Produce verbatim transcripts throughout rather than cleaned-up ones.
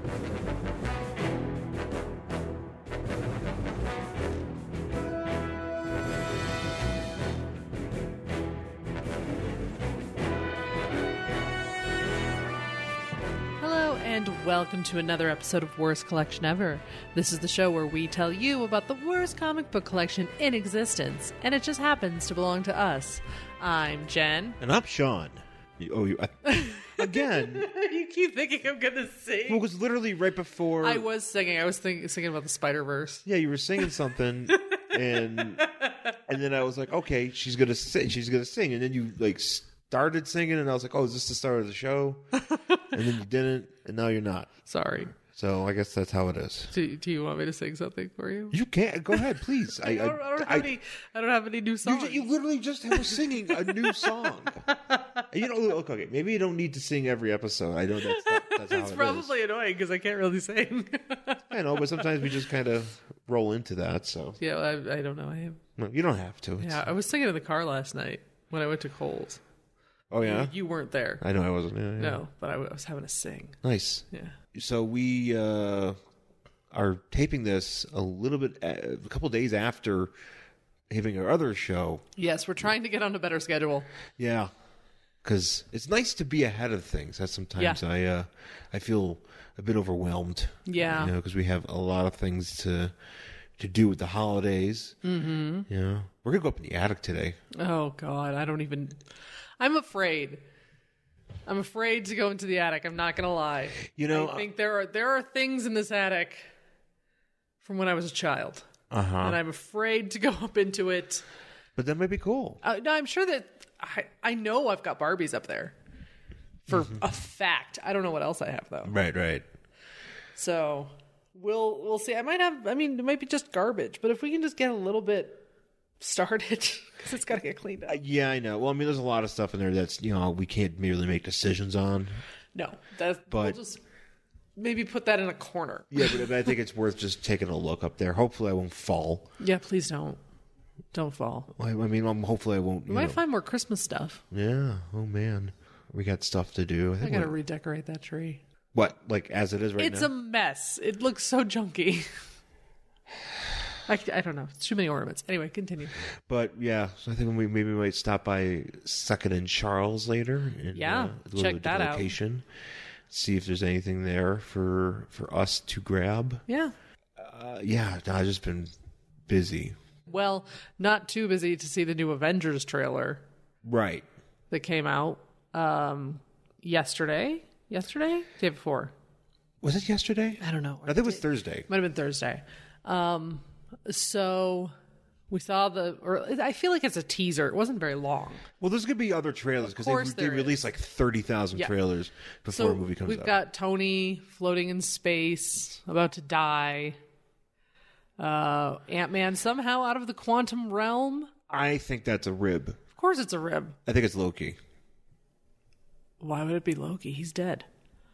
And welcome to another episode of Worst Collection Ever. This is the show where we tell you about the worst comic book collection in existence, and it just happens to belong to us. I'm Jen. And I'm Sean. You, oh, you, I, again. You keep thinking I'm going to sing. Well, it was literally right before. I was singing. I was think, singing about the Spider-Verse. Yeah, you were singing something, and and then I was like, okay, she's gonna sing. She's gonna sing, and then you like started singing, and I was like, oh, is this the start of the show? And then you didn't, and now you're not. Sorry. So I guess that's how it is. Do, do you want me to sing something for you? You can't. Go ahead, please. I, I, don't, I, don't have I, any, I don't have any new songs. You, you literally just were singing a new song. You know, look, okay, maybe you don't need to sing every episode. I know that's, that, that's how it's it probably is. annoying because I can't really sing. I know, but sometimes we just kind of roll into that. So yeah, I, I don't know. I am. No, you don't have to. It's, Yeah, I was singing in the car last night when I went to Kohl's. Oh, yeah? You, you weren't there. I know I wasn't. Yeah, yeah. No, but I, w- I was having to sing. Nice. Yeah. So we uh, are taping this a little bit, a couple days after having our other show. Yes, we're trying to get on a better schedule. Yeah. Because it's nice to be ahead of things. That's sometimes Yeah. I uh, I feel a bit overwhelmed. Yeah. You know, because we have a lot of things to to do with the holidays. Mm-hmm. You know, we're going to go up in the attic today. Oh, God. I don't even... I'm afraid. I'm afraid to go into the attic. I'm not going to lie. You know, I think there are there are things in this attic from when I was a child. Uh-huh. And I'm afraid to go up into it. But that might be cool. Uh, no, I'm sure that... I, I know I've got Barbies up there. For mm-hmm. a fact. I don't know what else I have, though. Right, right. So... We'll we'll see. I might have, I mean, it might be just garbage, but if we can just get a little bit started, because it's got to get cleaned up. Uh, yeah, I know. Well, I mean, there's a lot of stuff in there that's, you know, we can't merely make decisions on. No, that's, but we'll just maybe put that in a corner. Yeah, but I think it's worth just taking a look up there. Hopefully I won't fall. Yeah, please don't. Don't fall. I, I mean, um, hopefully I won't. We might know. find more Christmas stuff. Yeah. Oh, man. We got stuff to do. I, think I got to redecorate that tree. What, like as it is right it's now? It's a mess. It looks so junky. I, I don't know. It's too many ornaments. Anyway, continue. But yeah, so I think we maybe we might stop by Second and Charles later. And, yeah, uh, check that out. See if there's anything there for for us to grab. Yeah. Uh, yeah, I've just been busy. Well, not too busy to see the new Avengers trailer. Right. That came out um, yesterday. Yesterday? Day before. Was it yesterday? I don't know. I think it was Thursday. Might have been Thursday. Um, so we saw the, or I feel like it's a teaser. It wasn't very long. Well, there's going to be other trailers because they, they released like thirty thousand yeah. trailers before so a movie comes we've out. We've got Tony floating in space, about to die. Uh, Ant-Man somehow out of the quantum realm. I think that's a rib. Of course it's a rib. I think it's Loki. Why would it be Loki? He's dead.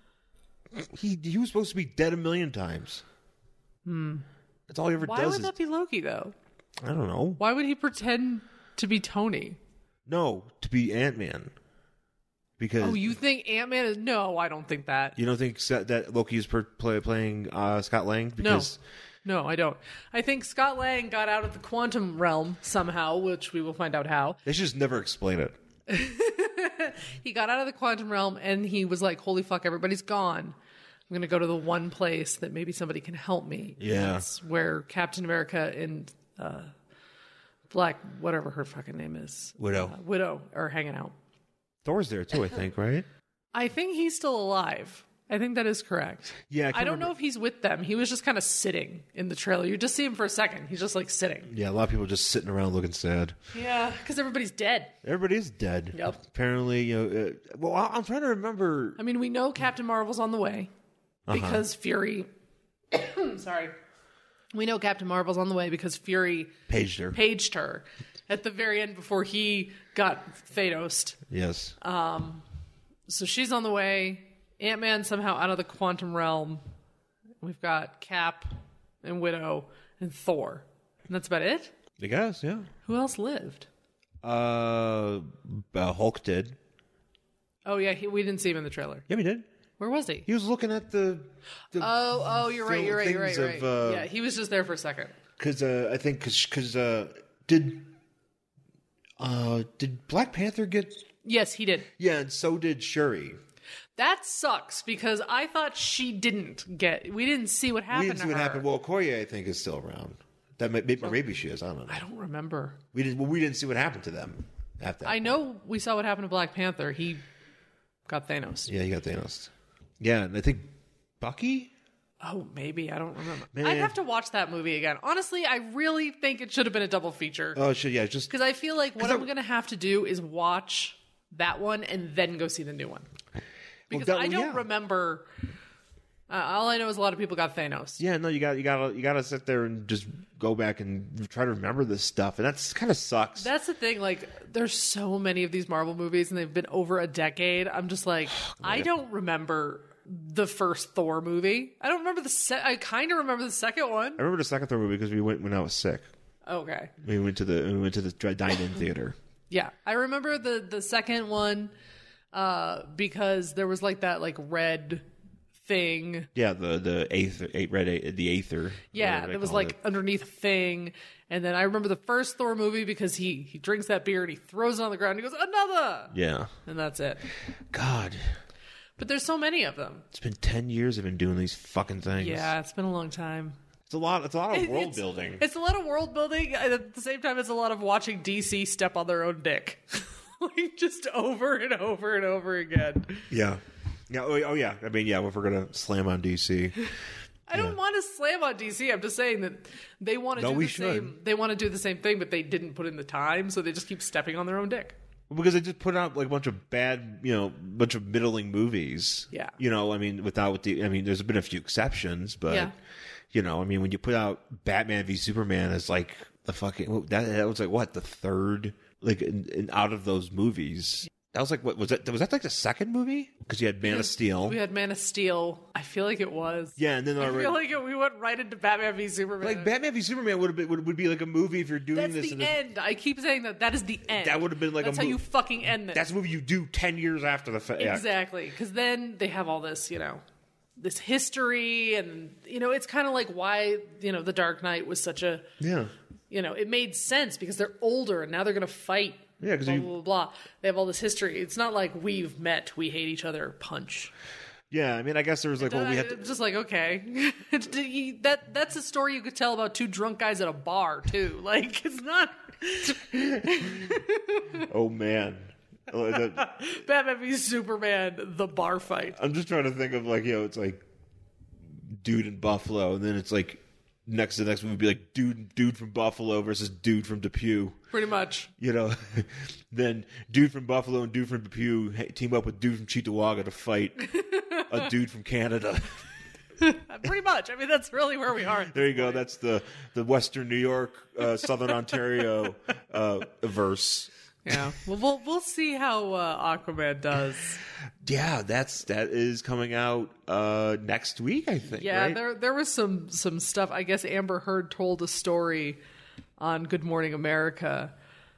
He he was supposed to be dead a million times. Hmm. That's all he ever Why does. Why would is... that be Loki, though? I don't know. Why would he pretend to be Tony? No, to be Ant-Man. Because oh, you think Ant-Man is... No, I don't think that. You don't think that Loki is per- play, playing uh, Scott Lang? Because... No. No, I don't. I think Scott Lang got out of the quantum realm somehow, which we will find out how. They should just never explain it. He got out of the quantum realm and he was like, holy fuck, everybody's gone. I'm going to go to the one place that maybe somebody can help me. Yeah. That's where Captain America and uh, Black, whatever her fucking name is. Widow. Uh, Widow are hanging out. Thor's there too, I think, right? I think he's still alive. I think that is correct. Yeah, I, I don't remember. know if he's with them. He was just kind of sitting in the trailer. You just see him for a second. He's just like sitting. Yeah, a lot of people just sitting around looking sad. Yeah, because everybody's dead. Everybody is dead. Yep. Apparently, you know. Uh, well, I'm trying to remember. I mean, we know Captain Marvel's on the way because uh-huh. Fury. sorry. We know Captain Marvel's on the way because Fury paged her. Paged her at the very end before he got Thanos. Yes. Um. So she's on the way. Ant-Man somehow out of the quantum realm. We've got Cap and Widow and Thor. And that's about it? I guess, yeah. Who else lived? Uh, uh Hulk did. Oh, yeah. He, we didn't see him in the trailer. Yeah, we did. Where was he? He was looking at the. the Oh, oh, you're right, you're right, you're right, you're things right. of, uh, yeah, he was just there for a second. Because uh, I think because because uh, did uh, did Black Panther get? Yes, he did. Yeah, and so did Shuri. That sucks because I thought she didn't get. We didn't see what happened. We didn't see to what her. happened. Well, Okoye, I think, is still around. That may, maybe, maybe she is. I don't know. I don't remember. We didn't. Well, we didn't see what happened to them after that. I know we saw what happened to Black Panther. He got Thanos. Yeah, you got Thanos. Yeah, and I think Bucky. Oh, maybe I don't remember. Man. I'd have to watch that movie again. Honestly, I really think it should have been a double feature. Oh, shit, yeah, just Because I feel like what I- I'm going to have to do is watch that one and then go see the new one. Because that- I don't yeah. remember. Uh, all I know is a lot of people got Thanos. yeah. No, you got you got to you got to sit there and just go back and try to remember this stuff, and that's kind of sucks. That's the thing. Like, there's so many of these Marvel movies, and they've been over a decade. I'm just like, I don't remember the first Thor movie. I don't remember the. Se- I kind of remember the second one. I remember the second Thor movie because we went when I was sick. Okay. We went to the we went to the dine-in theater. Yeah, I remember the the second one uh, because there was like that like red thing. Yeah, the the eighth eight red eight, the Aether. Yeah, whatever they it was call like it. underneath a thing. And then I remember the first Thor movie because he he drinks that beer and he throws it on the ground and he goes, another! Yeah. And that's it. God, But there's so many of them. it's been ten years I've been doing these fucking things. Yeah, it's been a long time. it's a lot. It's a lot of It- world it's, building. It's a lot of world building. And at the same time, it's a lot of watching D C step on their own dick. Like, just over and over and over again. Yeah. Yeah. Oh, oh, yeah. I mean, yeah. If we're gonna slam on D C, I don't want to slam on D C. I'm just saying that they want to No, do we the should. same. They want to do the same thing, but they didn't put in the time, so they just keep stepping on their own dick. because they just put out like a bunch of bad, you know, bunch of middling movies. Yeah. You know, I mean, without the, I mean, there's been a few exceptions, but Yeah. you know, I mean, when you put out Batman v Superman as like the fucking that that was like what the third like in, in out of those movies. That was like what was that? Was that like the second movie? Because you had Man of Steel. We had Man of Steel. I feel like it was. Yeah, and then I already, feel like it, we went right into Batman v Superman. like Batman v Superman would have been would, would be like a movie if you're doing That's this. the and this- end. I keep saying that. That is the end. That would have been like That's a how mo- you fucking end this. That's a movie you do ten years after the fact. Yeah. Exactly. Because then they have all this, you know, this history, and you know, it's kind of like why you know the Dark Knight was such a, Yeah. you know, it made sense because they're older and now they're gonna fight. Yeah, 'cause blah, you- blah blah blah. They have all this history. It's not like we've met, we hate each other, punch. Yeah, I mean, I guess there was like, well, we had to, It's just like okay, that that's a story you could tell about two drunk guys at a bar too. Like it's not oh man. Oh, that- Batman v Superman, the bar fight. I'm just trying to think of like, you know, it's like dude in Buffalo, and then it's like next to the next one would be like dude dude from Buffalo versus dude from Depew. Pretty much. You know, then dude from Buffalo and dude from Depew hey, team up with dude from Cheektowaga to fight a dude from Canada. Pretty much. I mean, that's really where we are. There you go. That's the the Western New York, uh, Southern Ontario uh, verse. Yeah. Well, we'll we'll see how uh, Aquaman does. Yeah, that's that is coming out uh, next week, I think. Yeah, right? there there was some some stuff. I guess Amber Heard told a story on Good Morning America.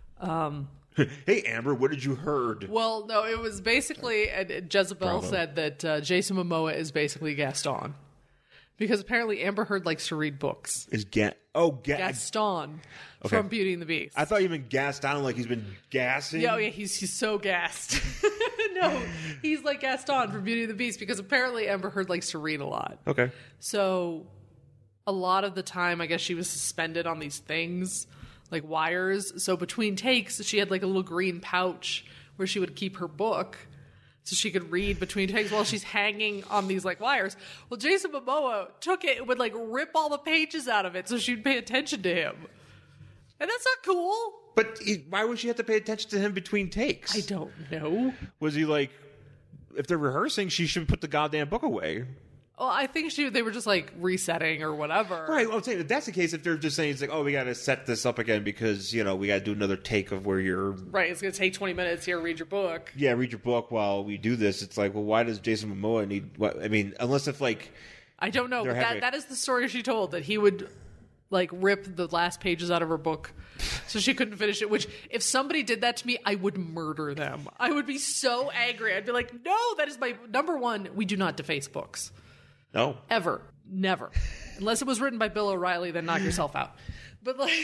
Hey, Amber, what did you heard? Well, no, it was basically and Jezebel Bravo. said that uh, Jason Momoa is basically Gaston because apparently Amber Heard likes to read books. Is ga- oh ga- Gaston Okay. from Beauty and the Beast. I thought you meant gassed down like he's been gassing. Yeah, oh yeah, he's he's so gassed. No, he's like Gaston from Beauty and the Beast because apparently Amber Heard likes to read a lot. Okay. So a lot of the time, I guess she was suspended on these things, like wires. So between takes, she had like a little green pouch where she would keep her book so she could read between takes while she's hanging on these like wires. Well, Jason Momoa took it and would like rip all the pages out of it so she'd pay attention to him. And that's not cool. But he, why would she have to pay attention to him between takes? I don't know. Was he like, if they're rehearsing, she should put the goddamn book away? Well, I think she they were just like resetting or whatever. Right. Well, I'm saying if that's the case, if they're just saying it's like, oh, we got to set this up again because you know we got to do another take of where you're. Right, it's going to take twenty minutes here, read your book. Yeah, read your book while we do this. It's like, well, why does Jason Momoa need? What I mean, unless if like, I don't know, They're but that, having- that is the story she told, that he would like rip the last pages out of her book So she couldn't finish it, which if somebody did that to me, I would murder them. I would be so angry. I'd be like, no, that is my number one. We do not deface books. No. Ever. Never. Unless it was written by Bill O'Reilly, then knock yourself out. But like,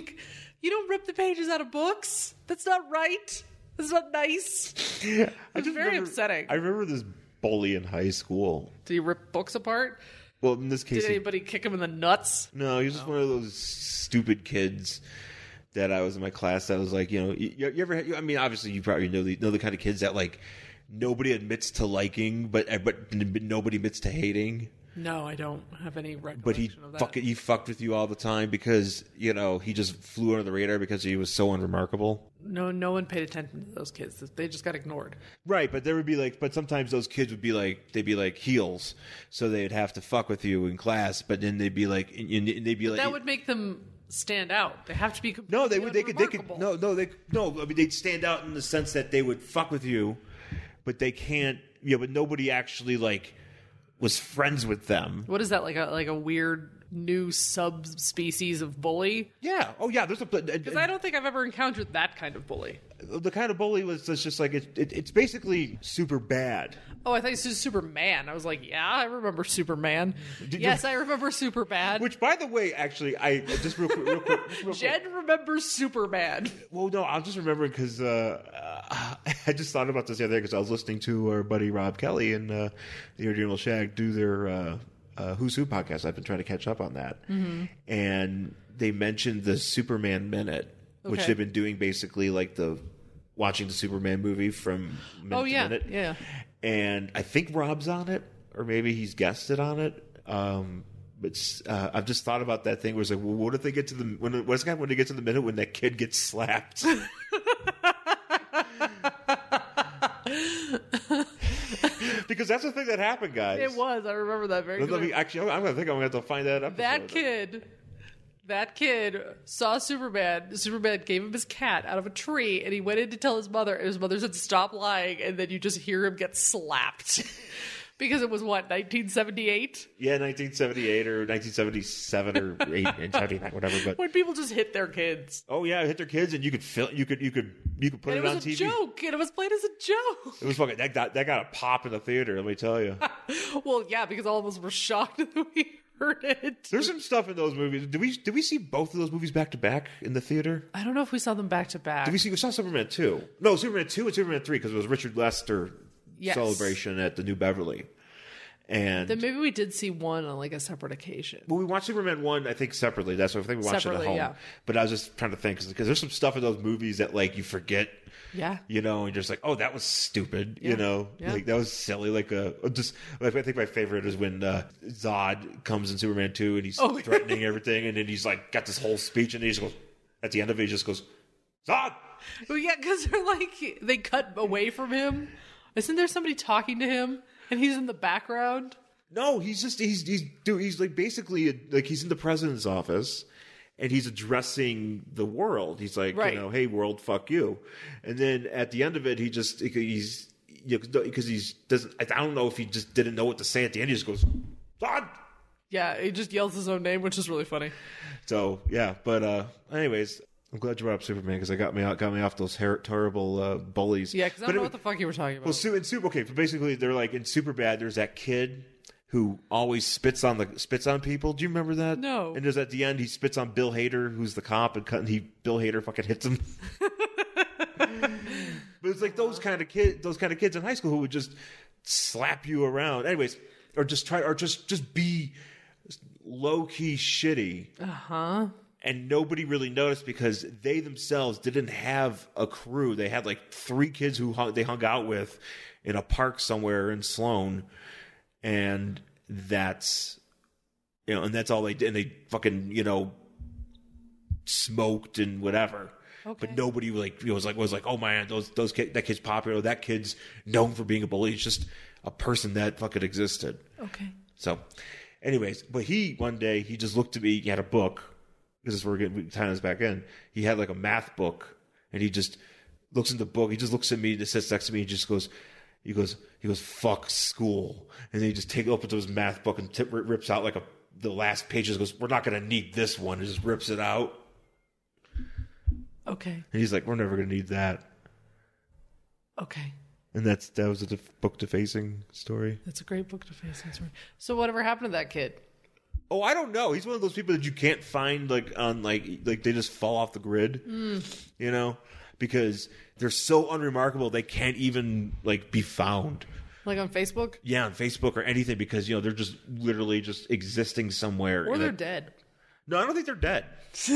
you don't rip the pages out of books. That's not right. That's not nice. I It's just very remember- upsetting. I remember this bully in high school. Do you rip books apart? Well, in this case, Did he- anybody kick him in the nuts? no, he was just one of those stupid kids that I was in my class that was like, you know, you, you ever had, I mean, obviously you probably know the, know the kind of kids that like nobody admits to liking, but but nobody admits to hating. No, I don't have any recollection But he of that. fucking he fucked with you all the time because, you know, he just flew under the radar because he was so unremarkable. No, no one paid attention to those kids. They just got ignored. Right, but there would be like, but sometimes those kids would be like, they'd be like heels, so they'd have to fuck with you in class. But then they'd be like, and and they'd be like, That would make them stand out. They have to be completely no, they would, they could, they could, unremarkable. no, no, they, no. I mean, they'd stand out in the sense that they would fuck with you, but they can't, you know, but nobody actually like was friends with them. What is that, like a like a weird new subspecies of bully? Yeah. Oh, yeah. There's a. Because I don't think I've ever encountered that kind of bully. The kind of bully was it's just like it, it, it's basically super bad. Oh, I thought you said Superman. I was like, yeah, I remember Superman. Did you- yes, I remember Superbad. Which, by the way, actually, I just real quick, real quick, just real quick. Jen remembers Superman. Well, no, I'll just remember because uh, uh, I just thought about this the other day because I was listening to our buddy Rob Kelly and uh, the Original Shag do their uh, uh, Who's Who podcast. I've been trying to catch up on that, mm-hmm. and they mentioned the Superman Minute, which Okay. they've been doing basically like the watching the Superman movie from minute Oh, yeah, to minute. yeah. And I think Rob's on it, or maybe he's guested on it. Um, but uh, I've just thought about that thing where it's like, well, what if they get to the when what's going when they get to the minute when that kid gets slapped? Because that's the thing that happened, guys. It was. I remember that very Let clearly. me, actually, I'm gonna think I'm gonna have to find that episode. That kid, that kid saw Superman. Superman gave him his cat out of a tree, and he went in to tell his mother. And his mother said, "Stop lying!" And then you just hear him get slapped because it was what nineteen seventy-eight. Yeah, nineteen seventy-eight or nineteen seventy-seven or eight, seventy-nine, whatever. But When people just hit their kids, oh yeah, hit their kids, and you could fil- you could you could you could put and it, it on was a T V. joke, and it was played as a joke. It was fucking that got that got a pop in the theater. Let me tell you. Well, yeah, because all of us were shocked that we heard it. There's some stuff in those movies. Did we did we see both of those movies back to back in the theater? I don't know if we saw them back to back. Did we see? We saw Superman two. No, Superman two and Superman three because it was Richard Lester Yes. celebration at the New Beverly. And Then maybe we did see one on like a separate occasion. well, we watched Superman one, I think separately. That's what I think we watched it Separately, at home. yeah. But I was just trying to think because there's some stuff in those movies that like you forget. Yeah. You know, and you're just like, oh, that was stupid. Yeah. You know, Yeah. like that was silly. Like, uh, just I think my favorite is when uh, Zod comes in Superman two and he's Oh. threatening everything, and then he's like got this whole speech, and he just goes at the end of it, he just goes, Zod. Well, yeah, because they're like they cut away from him. Isn't there somebody talking to him and he's in the background? No, he's just he's he's dude, he's like basically like he's in the president's office. And he's addressing the world. He's like, Right. you know, hey, world, fuck you. And then at the end of it, he just, he's, you know, because he's, doesn't, I don't know if he just didn't know what to say at the end. He just goes, God. Yeah, he just yells his own name, which is really funny. So, yeah. But, uh, anyways, I'm glad you brought up Superman because I got me out, got me off those her- terrible uh, bullies. Yeah, because I But don't know it- what the fuck you were talking about. Well, Su- in Super, okay, but basically they're like in Superbad. There's that kid who always spits on the spits on people. Do you remember that? No. And there's at the end he spits on Bill Hader, who's the cop, and cut- and he Bill Hader fucking hits him. But it's like those kind of kid, those kind of kids in high school who would just slap you around, anyways, or just try, or just just be low key shitty. uh huh. And nobody really noticed because they themselves didn't have a crew. They had like three kids who hung, they hung out with in a park somewhere in Sloan, and that's you know, and that's all they did. And they fucking you know smoked and whatever. Okay. But nobody like you know, was like was like, oh man, those those kid, that kid's popular. That kid's known for being a bully. It's just a person that fucking existed. Okay. So, anyways, but he one day he just looked at me. He had a book. This is where we're getting tying this back in. He had like a math book, and he just looks in the book. He just looks at me and sits next to me. And just goes, he goes, he goes, fuck school. And then he just takes opens his math book and tip, rips out like a the last pages. Goes, we're not gonna need this one. And just rips it out. Okay. And he's like, we're never going to need that. Okay. And that's that was a def- book defacing story. That's a great book defacing story. So whatever happened to that kid? Oh, I don't know. He's one of those people that you can't find like on like like they just fall off the grid. Mm. You know, because they're so unremarkable they can't even like be found. Like on Facebook? Yeah, on Facebook or anything, because you know they're just literally just existing somewhere. Or they're it, dead. No, I don't think they're dead.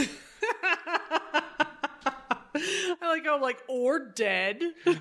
I like how I'm like, or dead.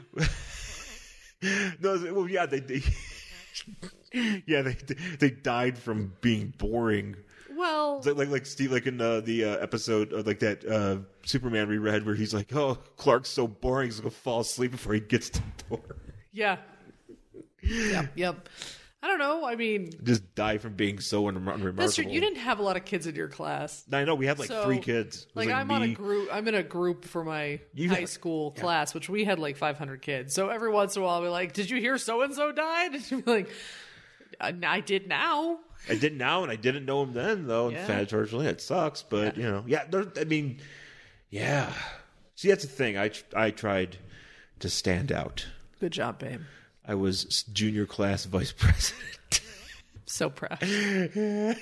No, well, yeah, they, they yeah, they they died from being boring. Well, Like like, like Steve, like in uh, the uh, episode of like that uh, Superman reread where he's like, "Oh, Clark's so boring, he's gonna fall asleep before he gets to the door." yeah, yep, yep. I don't know. I mean, Just die from being so unrem- unremarkable. that's true. You didn't have a lot of kids in your class. I know we had like So, three kids. It was Like, I'm on a me. group. I'm in a group for my You high got- school class, which we had like five hundred kids. So every once in a while, I'll be like, "Did you hear so and so died?" And she'd be like, "I, I did now." I did now, and I didn't know him then, though. Yeah. Unfortunately, it sucks, but you know, yeah. There, I mean, yeah. See, that's the thing. I I tried to stand out. Good job, babe. I was junior class vice president. So proud. And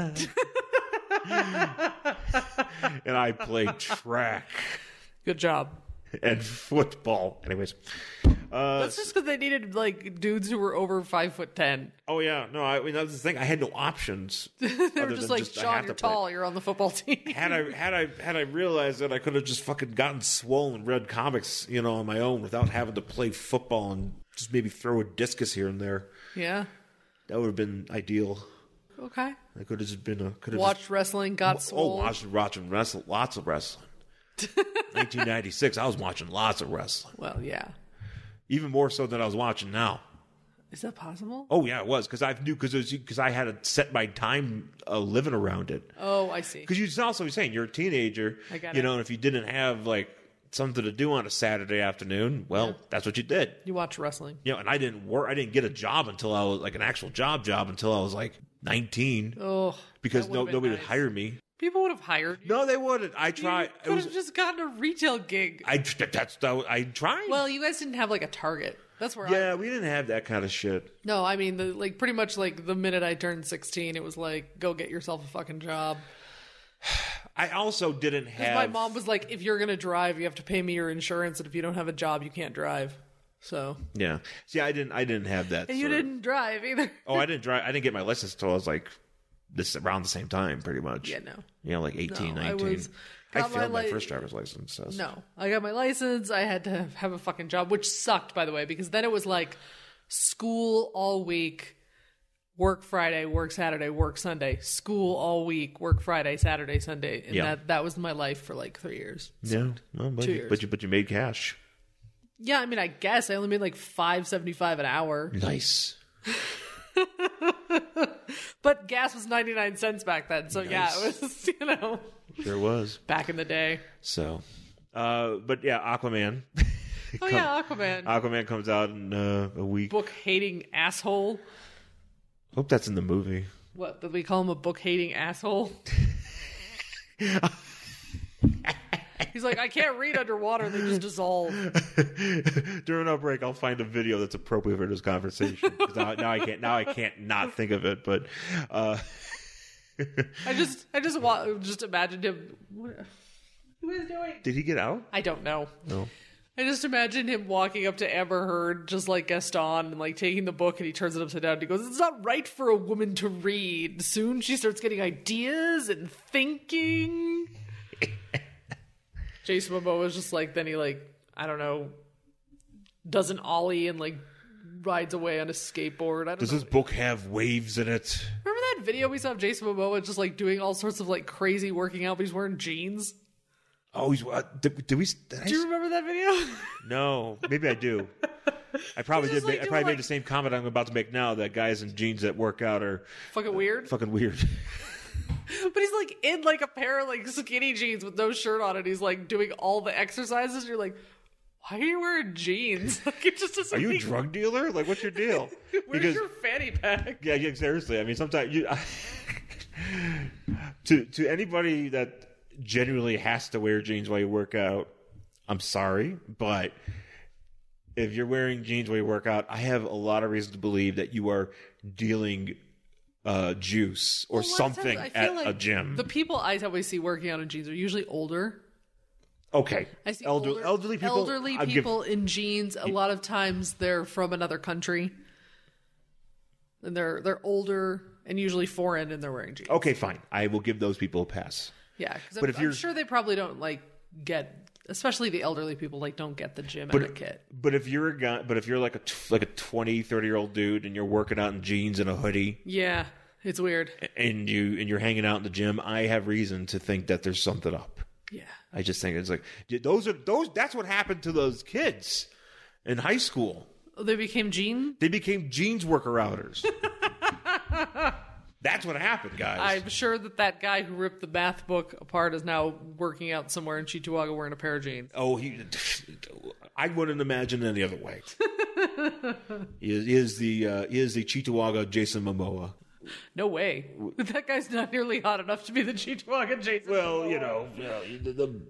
I played track Good job. and football. Anyways, uh, That's just because they needed like dudes who were over five foot ten. oh yeah, no, I mean that was the thing. I had no options. They were just like, Sean, you're tall. You're on the football team. Had I had I had I realized that I could have just fucking gotten swole and read comics, you know, on my own without having to play football and just maybe throw a discus here and there, Yeah. that would have been ideal. Okay. I could have just been a could have Watched just, wrestling, got oh swole. watched watching wrestle lots of wrestling. nineteen ninety-six, I was watching lots of wrestling, Well, yeah. even more so than I was watching now. Is that possible? Oh yeah, it was because I knew because because I had to set my time uh, living around it. Oh, I see. Because you also saying you're a teenager, I got you it. know, and if you didn't have like something to do on a Saturday afternoon, well, Yeah. that's what you did. You watch wrestling. You know, and I didn't work. I didn't get a job until I was like an actual job job until I was like nineteen Oh, because that no would've been nobody nice. would hire me. People would have hired you. No, they wouldn't. I You tried. It could was have just gotten a retail gig. I that's that, I tried. Well, you guys didn't have like a Target. That's where I. yeah, we didn't have that kind of shit. No, I mean, the, like pretty much like the minute I turned sixteen, it was like, go get yourself a fucking job. I also didn't 'Cause have. my mom was like, if you're gonna drive, you have to pay me your insurance, and if you don't have a job, you can't drive. So. Yeah. See, I didn't. I didn't have that. And you sort of- didn't drive either. Oh, I didn't drive. I didn't get my license until I was like this around the same time, pretty much. Yeah, no. You know, like eighteen, No, I nineteen. was- I, got my failed my, li- first driver's license. So. No, I got my license. I had to have a fucking job, which sucked, by the way, because then it was like school all week, work Friday, work Saturday, work Sunday, school all week, work Friday, Saturday, Sunday, and Yeah. that that was my life for like three years. Yeah, well, but, Two you, years. but you but you made cash. Yeah, I mean, I guess I only made like five seventy five an hour, Nice. but gas was ninety nine cents back then. So yeah, it was you know Sure was. back in the day. So, uh, but yeah, Aquaman. Oh yeah, Aquaman, Aquaman comes out in uh, a week. book hating asshole. Hope that's in the movie. What did we call him? A book hating asshole? He's like, I can't read underwater; they just dissolve. During our break, I'll find a video that's appropriate for this conversation. 'Cause Now, now I can't. Now I can't not think of it. But uh, I just, I just want, just imagined him. What, what is he doing? did he get out? I don't know. No. I just imagined him walking up to Amber Heard, just like Gaston, and like taking the book, and he turns it upside down. And he goes, "It's not right for a woman to read." Soon she starts getting ideas and thinking. Jason Momoa is just like, then he like, I don't know, does an ollie and like rides away on a skateboard. I don't Does know. this book have waves in it? Remember that video we saw of Jason Momoa just like doing all sorts of like crazy working out, but he's wearing jeans? Oh, he's. Uh, did, did we? Did I, Do you remember that video? no, maybe I do. I probably He's just, did. Make, like, I doing, probably like- made the same comment I'm about to make now. That guys in jeans that work out are Fucking weird. fucking weird. But he's like in like a pair of like skinny jeans with no shirt on, and he's like doing all the exercises. And you're like, why are you wearing jeans? Like it just doesn't. Are you a make- drug dealer? Like, what's your deal? Where's Because- your fanny pack? Yeah, yeah, seriously. I mean, sometimes you to to anybody that genuinely has to wear jeans while you work out, I'm sorry, but if you're wearing jeans while you work out, I have a lot of reason to believe that you are dealing uh, juice or Well, a lot of something times I feel at like a gym. The people I always see working out in jeans are usually older. Okay. I see Elder, older, elderly people. Elderly I'd people in jeans. A lot of times they're from another country, and they're they're older and usually foreign, and they're wearing jeans. Give, okay, fine. I will give those people a pass. Yeah, because But I'm, if I'm you're- sure they probably don't like get, especially the elderly people, like don't get the gym But etiquette. but if you're a guy, but if you're like a t- like a twenty, thirty year old dude and you're working out in jeans and a hoodie Yeah, it's weird. and you and you're hanging out in the gym, I have reason to think that there's something up. Yeah, I just think it's like those are those. That's what happened to those kids in high school. oh, they became jean. They became jeans worker outers. That's what happened, guys. I'm sure that that guy who ripped the math book apart is now working out somewhere in Cheektowaga wearing a pair of jeans. Oh, he. I wouldn't imagine any other way. he, is, he is the uh, he is the Cheektowaga Jason Momoa. No way. That guy's not nearly hot enough to be the Cheektowaga Jason. Well, Momoa. you know, you know the,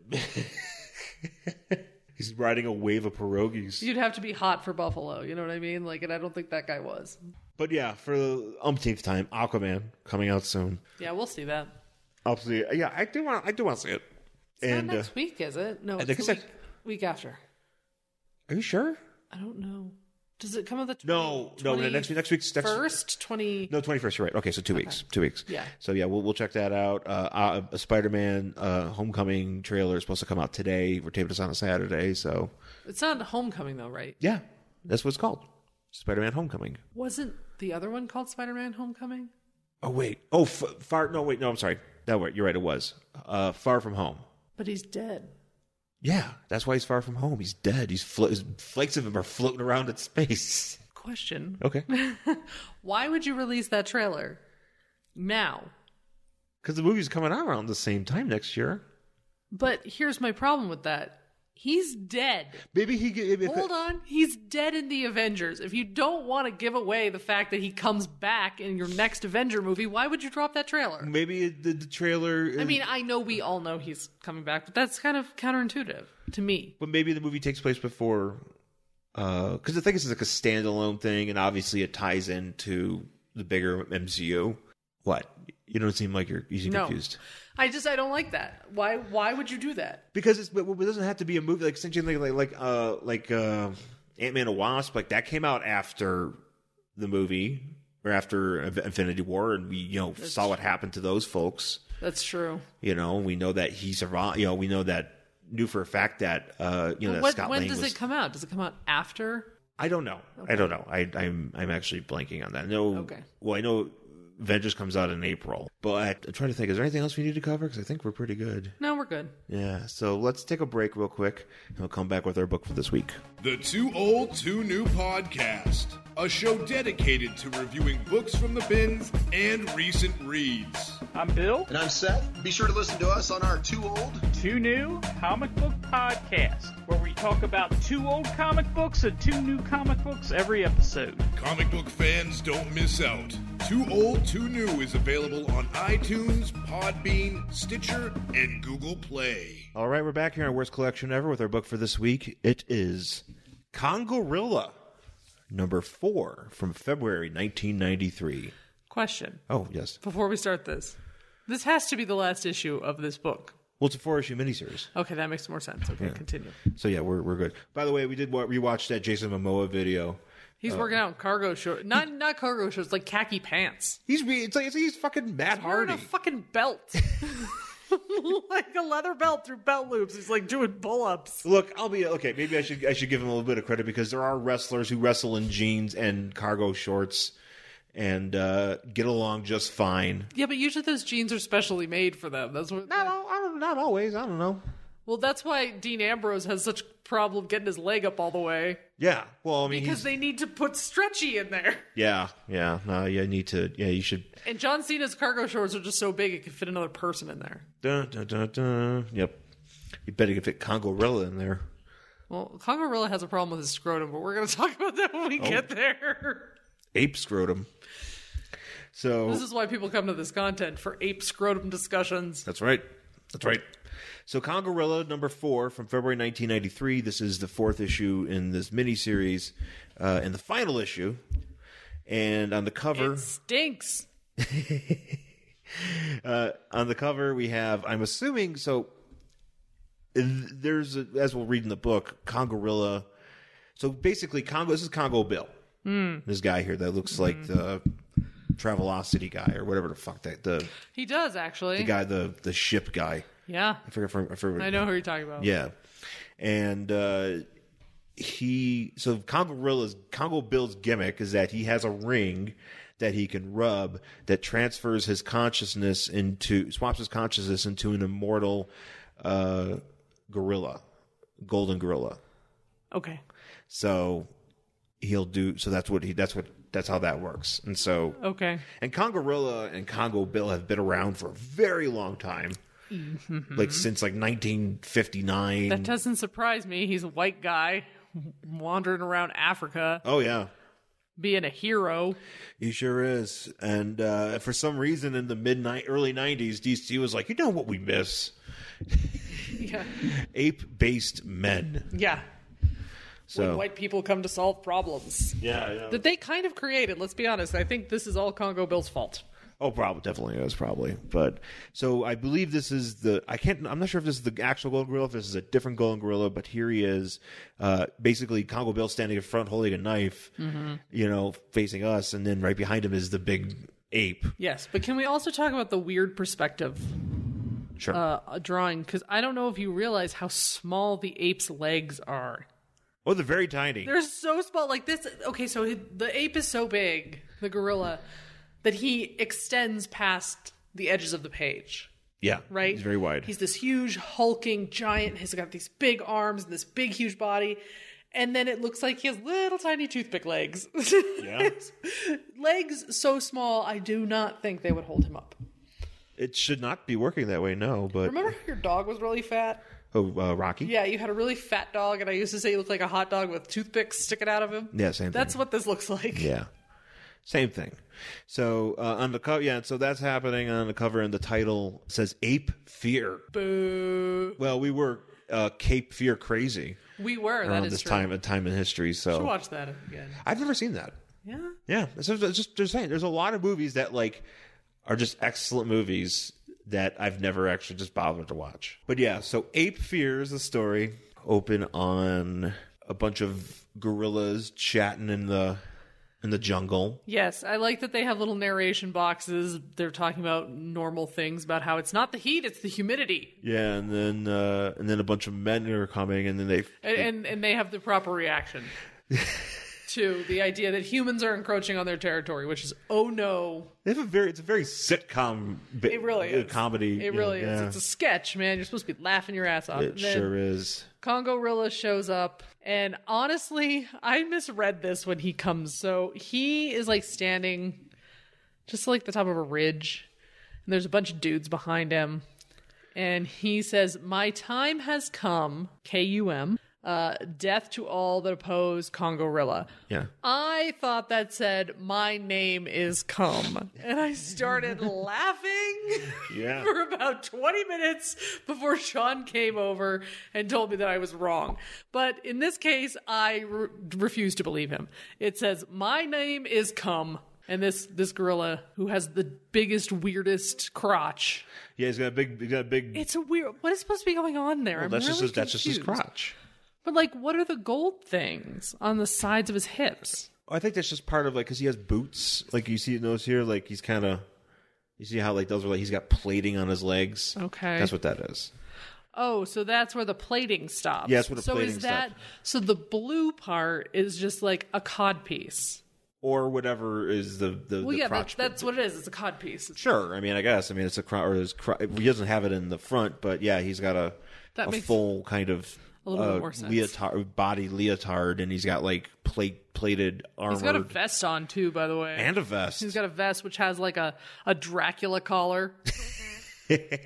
the he's riding a wave of pierogies. You'd have to be hot for Buffalo. You know what I mean? Like, and I don't think that guy was. But yeah, for the umpteenth time, Aquaman coming out soon. Yeah, we'll see that. I'll see. Yeah, I do want. I do want to see it. It's and not next uh, week, is it? No, I it's think the it's week, week after. are you sure? I don't know. Does it come on the No, no. Next next week's next first twenty? No, twenty first. You're right. Okay, so two weeks. Two weeks. Yeah. So yeah, we'll we'll check that out. Uh, uh, a Spider-Man uh, Homecoming trailer is supposed to come out today. We're taping this on a Saturday, so It's not Homecoming though, right? yeah, that's what it's called. Spider-Man Homecoming. Wasn't the other one called Spider-Man Homecoming? Oh wait. Oh, f- far. No, wait. No, I'm sorry. That way. You're right. It was uh, Far From Home. But he's dead. Yeah, that's why he's far from home. He's dead. He's flo- his flakes of him are floating around in space. Question. Okay. Why would you release that trailer now? Because the movie's coming out around the same time next year. But here's my problem with that. He's dead. Maybe he. Maybe if Hold on. He's dead in the Avengers. If you don't want to give away the fact that he comes back in your next Avenger movie, why would you drop that trailer? Maybe the, the trailer. Is, I mean, I know we all know he's coming back, but that's kind of counterintuitive to me. but maybe the movie takes place before. Because the thing is, it's like a standalone thing, and obviously it ties into the bigger M C U. What? You don't seem like you're easily No. confused. I just I don't like that. Why why would you do that? Because it's, it doesn't have to be a movie like essentially like like uh, like uh, Ant-Man and Wasp. Like that came out after the movie or after Infinity War, and we you know That's saw what true. happened to those folks. That's true. You know, we know that he survived. You know, we know that knew for a fact that uh, you know that What, Scott when Lang does was. it come out? Does it come out after? I don't know. I don't know. I, I'm I'm actually blanking on that. No. Okay. Well, I know Avengers comes out in April, but I'm trying to think. Is there anything else we need to cover? Because I think we're pretty good. No, we're good. Yeah. So let's take a break real quick, and we'll come back with our book for this week. The Too Old, Too New podcast, a show dedicated to reviewing books from the bins and recent reads. I'm Bill, And I'm Seth. Be sure to listen to us on our Too Old. Two New Comic Book Podcast, where we talk about two old comic books and two new comic books every episode. Comic book fans don't miss out. Too Old, Too New is available on iTunes, Podbean, Stitcher, and Google Play. All right, we're back here on Worst Collection Ever with our book for this week. It is Kongorilla, number four from February nineteen ninety-three. Question. Oh, yes. Before we start this, this has to be the last issue of this book. Well, it's a four-issue miniseries. Okay, that makes more sense. Okay, continue. So, yeah, we're we're good. By the way, we did wa- rewatch that Jason Momoa video. He's Uh, working out in cargo shorts. Not not cargo shorts, like khaki pants. He's re- it's like it's, he's fucking Matt Wearing Hardy. a fucking belt. Like a leather belt through belt loops. He's like doing pull-ups. Look, I'll be okay. Maybe I should I should give him a little bit of credit because there are wrestlers who wrestle in jeans and cargo shorts and uh, get along just fine. Yeah, but usually those jeans are specially made for them. That's what. Not al- I don't, not always. I don't know. Well, that's why Dean Ambrose has such problem getting his leg up all the way Yeah. Well, I mean, because he's, they need to put stretchy in there. yeah, yeah. No, you need to. Yeah, you should. And John Cena's cargo shorts are just so big it could fit another person in there. Dun, dun, dun, dun. Yep. You better get fit Kongorilla in there. Well, Kongorilla has a problem with his scrotum, but we're going to talk about that when we Oh. get there. Ape scrotum. So This is why people come to this content, for ape scrotum discussions. that's right. That's right. So Kongorilla number four from February nineteen ninety-three. This is the fourth issue in this miniseries, uh, and the final issue. And on the cover, It stinks. uh, on the cover we have. I'm assuming so. There's a, as we'll read in the book, Kongorilla. So basically, Congo. This is Congo Bill. Mm. This guy here that looks mm-hmm. like the Travelocity guy or whatever the fuck that the he does actually the guy the the ship guy. Yeah, I forget. I, forget I know who you're talking about. Yeah, and uh, he so Kongorilla's Congo Bill's gimmick is that he has a ring that he can rub that transfers his consciousness into swaps his consciousness into an immortal uh, gorilla, golden gorilla. Okay. So he'll do. So that's what he. That's what. That's how that works. And so. Okay. And Kongorilla and Congo Bill have been around for a very long time, mm-hmm. like since like nineteen fifty-nine. That doesn't surprise me. He's a white guy wandering around Africa. Oh yeah. Being a hero. He sure is. And uh, for some reason, in the mid early nineties, D C was like, you know what we miss? Yeah. Ape-based men. Yeah. So when white people come to solve problems. Yeah, yeah. That they kind of created, let's be honest. I think this is all Congo Bill's fault. Oh, probably, definitely is, probably. But, so I believe this is the, I can't, I'm not sure if this is the actual golden gorilla, if this is a different golden gorilla, but here he is, uh, basically Congo Bill standing in front holding a knife, mm-hmm. you know, facing us, and then right behind him is the big ape. Yes, but can we also talk about the weird perspective? Sure. Uh, drawing, because I don't know if you realize how small the ape's legs are. Oh, they're very tiny. They're so small. Like this. Okay, so the ape is so big, the gorilla, that he extends past the edges of the page. Yeah. Right? He's very wide. He's this huge, hulking giant. He's got these big arms and this big, huge body. And then it looks like he has little tiny toothpick legs. Yeah. Legs so small, I do not think they would hold him up. It should not be working that way, no, but... Remember how your dog was really fat? Oh, uh, Rocky? Yeah, you had a really fat dog, and I used to say he looked like a hot dog with toothpicks sticking out of him. Yeah, same thing. That's what this looks like. Yeah. Same thing. So, uh, on the cover, yeah, so that's happening on the cover, and the title says Ape Fear. Boo. Well, we were uh, Cape Fear crazy. We were, that around is this true. time, a time in history, so... Should watch that again. I've never seen that. Yeah? Yeah. It's just, it's just, just saying, there's a lot of movies that, like, are just excellent movies that I've never actually just bothered to watch. But yeah, so Ape Fear is the story. Open on a bunch of gorillas chatting in the in the jungle. Yes, I like that they have little narration boxes. They're talking about normal things, about how it's not the heat, it's the humidity. Yeah, and then uh, and then a bunch of men are coming, and then they... And, and, and they have the proper reaction to the idea that humans are encroaching on their territory, which is, oh no. They have a very, it's a very sitcom bi- It really is. comedy. It really know, is. yeah. It's a sketch, man. You're supposed to be laughing your ass off. It And then sure is. Kongorilla shows up, and honestly, I misread this when he comes. So he is like standing just like the top of a ridge, and there's a bunch of dudes behind him, and he says, "My time has come," K U M, uh, death to all that oppose Kongorilla. Yeah. I thought that said, "My name is come," and I started laughing Yeah. for about twenty minutes before Sean came over and told me that I was wrong. But in this case, I re- refuse to believe him. It says, "My name is come," and this this gorilla who has the biggest, weirdest crotch. Yeah, he's got a big, he's got a big... It's a weird. What is supposed to be going on there? well, I'm that's, really just his, that's just his confused. crotch. But like, what are the gold things on the sides of his hips? I think that's just part of, like, because he has boots. Like, you see those here, like, he's kind of... You see how, like, those are, like, he's got plating on his legs? Okay. That's what that is. Oh, so that's where the plating stops. Yeah, that's where the so plating is that, stops. So the blue part is just like a cod piece. Or whatever is the, the, Well, the yeah, crotch. that, that's what it is. It's a cod piece. It's, Sure. I mean, I guess. I mean, it's a crotch, or his crotch. He doesn't have it in the front, but yeah, he's got a, That a makes full kind of a little bit uh, more sense. leotard, body leotard, and he's got, like, plate plated armor. He's got a vest on, too, by the way. And a vest. He's got a vest which has like a, a Dracula collar.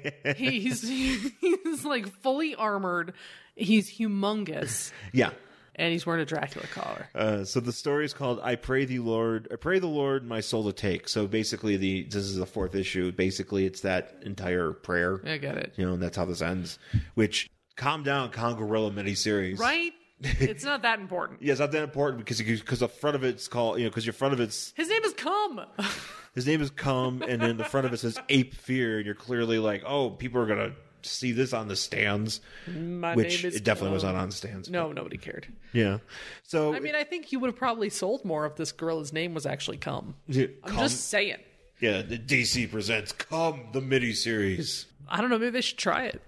he's, he's like fully armored. He's humongous. Yeah. And he's wearing a Dracula collar. Uh, so the story is called "I Pray Thee, Lord." I pray the Lord my soul to take. So basically, the this is the fourth issue. Basically, it's that entire prayer. I get it. You know, and that's how this ends. Which, calm down, Kongorilla miniseries. Right? It's not that important. Yeah, it's not that important because because the front of it's called, you know, because your front of it's His name is Cum. his name is Cum, and then the front of it says Ape Fear, and you're clearly like, oh, people are gonna see this on the stands, My which name is it definitely was Cum. not on the stands. No, nobody cared. Yeah. So I mean, I think he would have probably sold more if this gorilla's name was actually Cum. yeah, I'm Cum- just saying. yeah, the D C presents Cum the miniseries. I don't know. Maybe they should try it.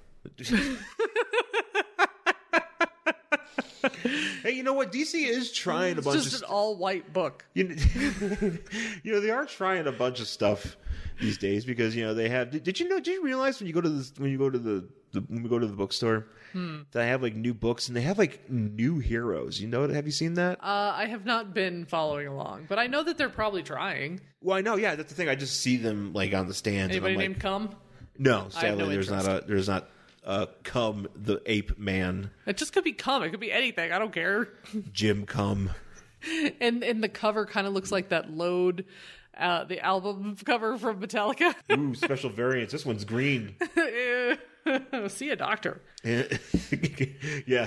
Hey, you know what? D C is trying a It's bunch just of an all-white book. You know, you know, they are trying a bunch of stuff these days because you know they have. Did, did you know? Did you realize when you go to the when you go to the, the when we go to the bookstore Hmm. that I have like new books and they have like new heroes? You know? Have you seen that? Uh, I have not been following along, but I know that they're probably trying. Well, I know. Yeah, that's the thing. I just see them like on the stands. Anybody and I'm named like, Cum? no, sadly, no there's not a there's not a Cum the Ape Man, It just could be Cum. It could be anything. I don't care. Jim Cum. And and the cover kind of looks like that Load, uh, the album cover from Metallica. Ooh, special variants. This one's green. See a doctor. Yeah.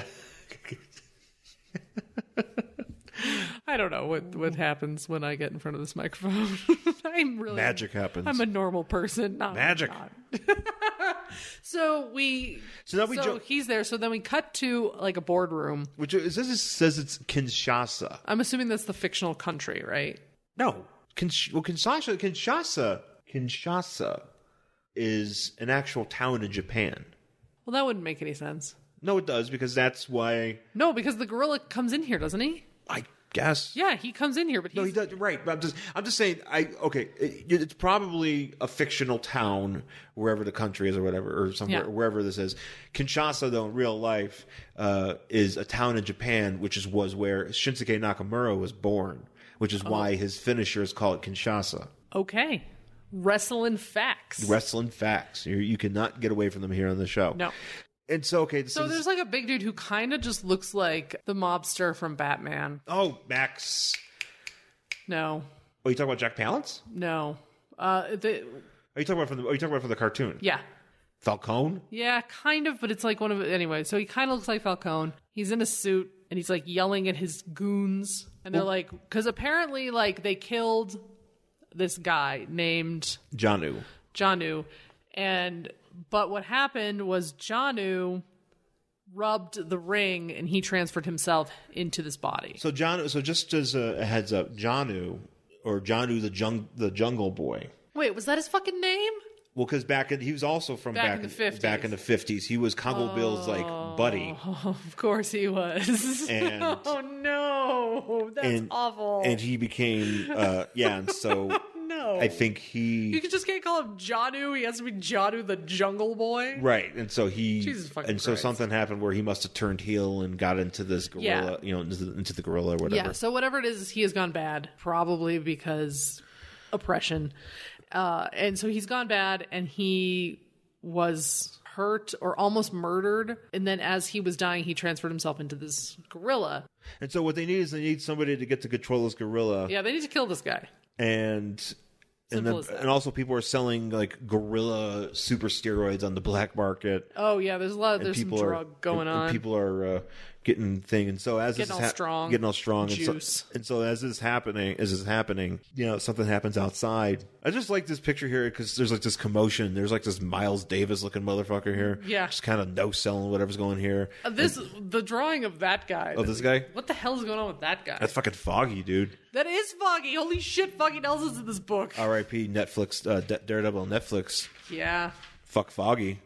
I don't know what what happens when I get in front of this microphone. I'm really Magic happens. I'm a normal person. No, I'm Magic. not. So we. So now we so jo- he's there. So then we cut to like a boardroom. Which it says, it says it's Kinshasa. I'm assuming that's the fictional country, right? No. Kinsh- well, Kinshasa, Kinshasa, Kinshasa is an actual town in Japan. Well, that wouldn't make any sense. No, it does, because that's why, No, because the gorilla comes in here, doesn't he? I guess. Yeah, he comes in here, but he's No, he does. Right. But I'm just, I'm just saying, I, okay, it, it's probably a fictional town, wherever the country is or whatever, or somewhere, Yeah. wherever this is. Kinshasa, though, in real life, uh, is a town in Japan, which is, was where Shinsuke Nakamura was born, which is why his finishers call it Kinshasa. okay. Wrestling facts. Wrestling facts. You, you cannot get away from them here on the show. No. And so, okay. So this- there's like a big dude who kind of just looks like the mobster from Batman. Oh, Max. No, Oh, you talking about Jack Palance? no. Uh, the, Are you talking about from the? Are you talking about from the cartoon? yeah. Falcone. Yeah, kind of, but it's like one of anyway. So he kind of looks like Falcone. He's in a suit and he's like yelling at his goons, and they're like, because apparently, like they killed this guy named Janu. Janu, and but what happened was Janu rubbed the ring and he transferred himself into this body. So Janu. So just as a, a heads up, Janu or Janu the jung, the Jungle Boy. Wait, was that his fucking name? Well, because back in he was also from Back back, in the fifties. Back in the fifties, he was Congo Bill's like buddy. Oh, of course he was. And- oh no, that's and awful. and he became uh yeah. And so no, I think he you can just can't call him Janu. He has to be Janu the Jungle Boy. Right, and so he, Jesus fucking and so Christ. something happened where he must have turned heel and got into this gorilla, Yeah. you know, into the, into the gorilla or whatever. Yeah, so whatever it is, he has gone bad, probably because oppression. Uh, and so he's gone bad, and he was hurt or almost murdered. And then as he was dying, he transferred himself into this gorilla. And so what they need is they need somebody to get to control this gorilla, Yeah, they need to kill this guy. and and Simple then, as that. and also people are selling like gorilla super steroids on the black market. Oh yeah, there's a lot. Of, And there's some people drug are going and- and on. people are uh, getting thing, and so as Getting this all is strong. getting all strong, and Juice. so, and so as this is happening, as this is happening, you know, something happens outside. I just like this picture here because there's like this commotion. There's like this Miles Davis looking motherfucker here, Yeah. just kind of no selling whatever's going here. Uh, this the drawing of that guy. Oh, this guy? What the hell is going on with that guy? That's fucking Foggy, dude. that is Foggy. Holy shit, Foggy Nelson's in this book. R I P Netflix, uh, Da- Daredevil on Netflix. yeah. Fuck Foggy.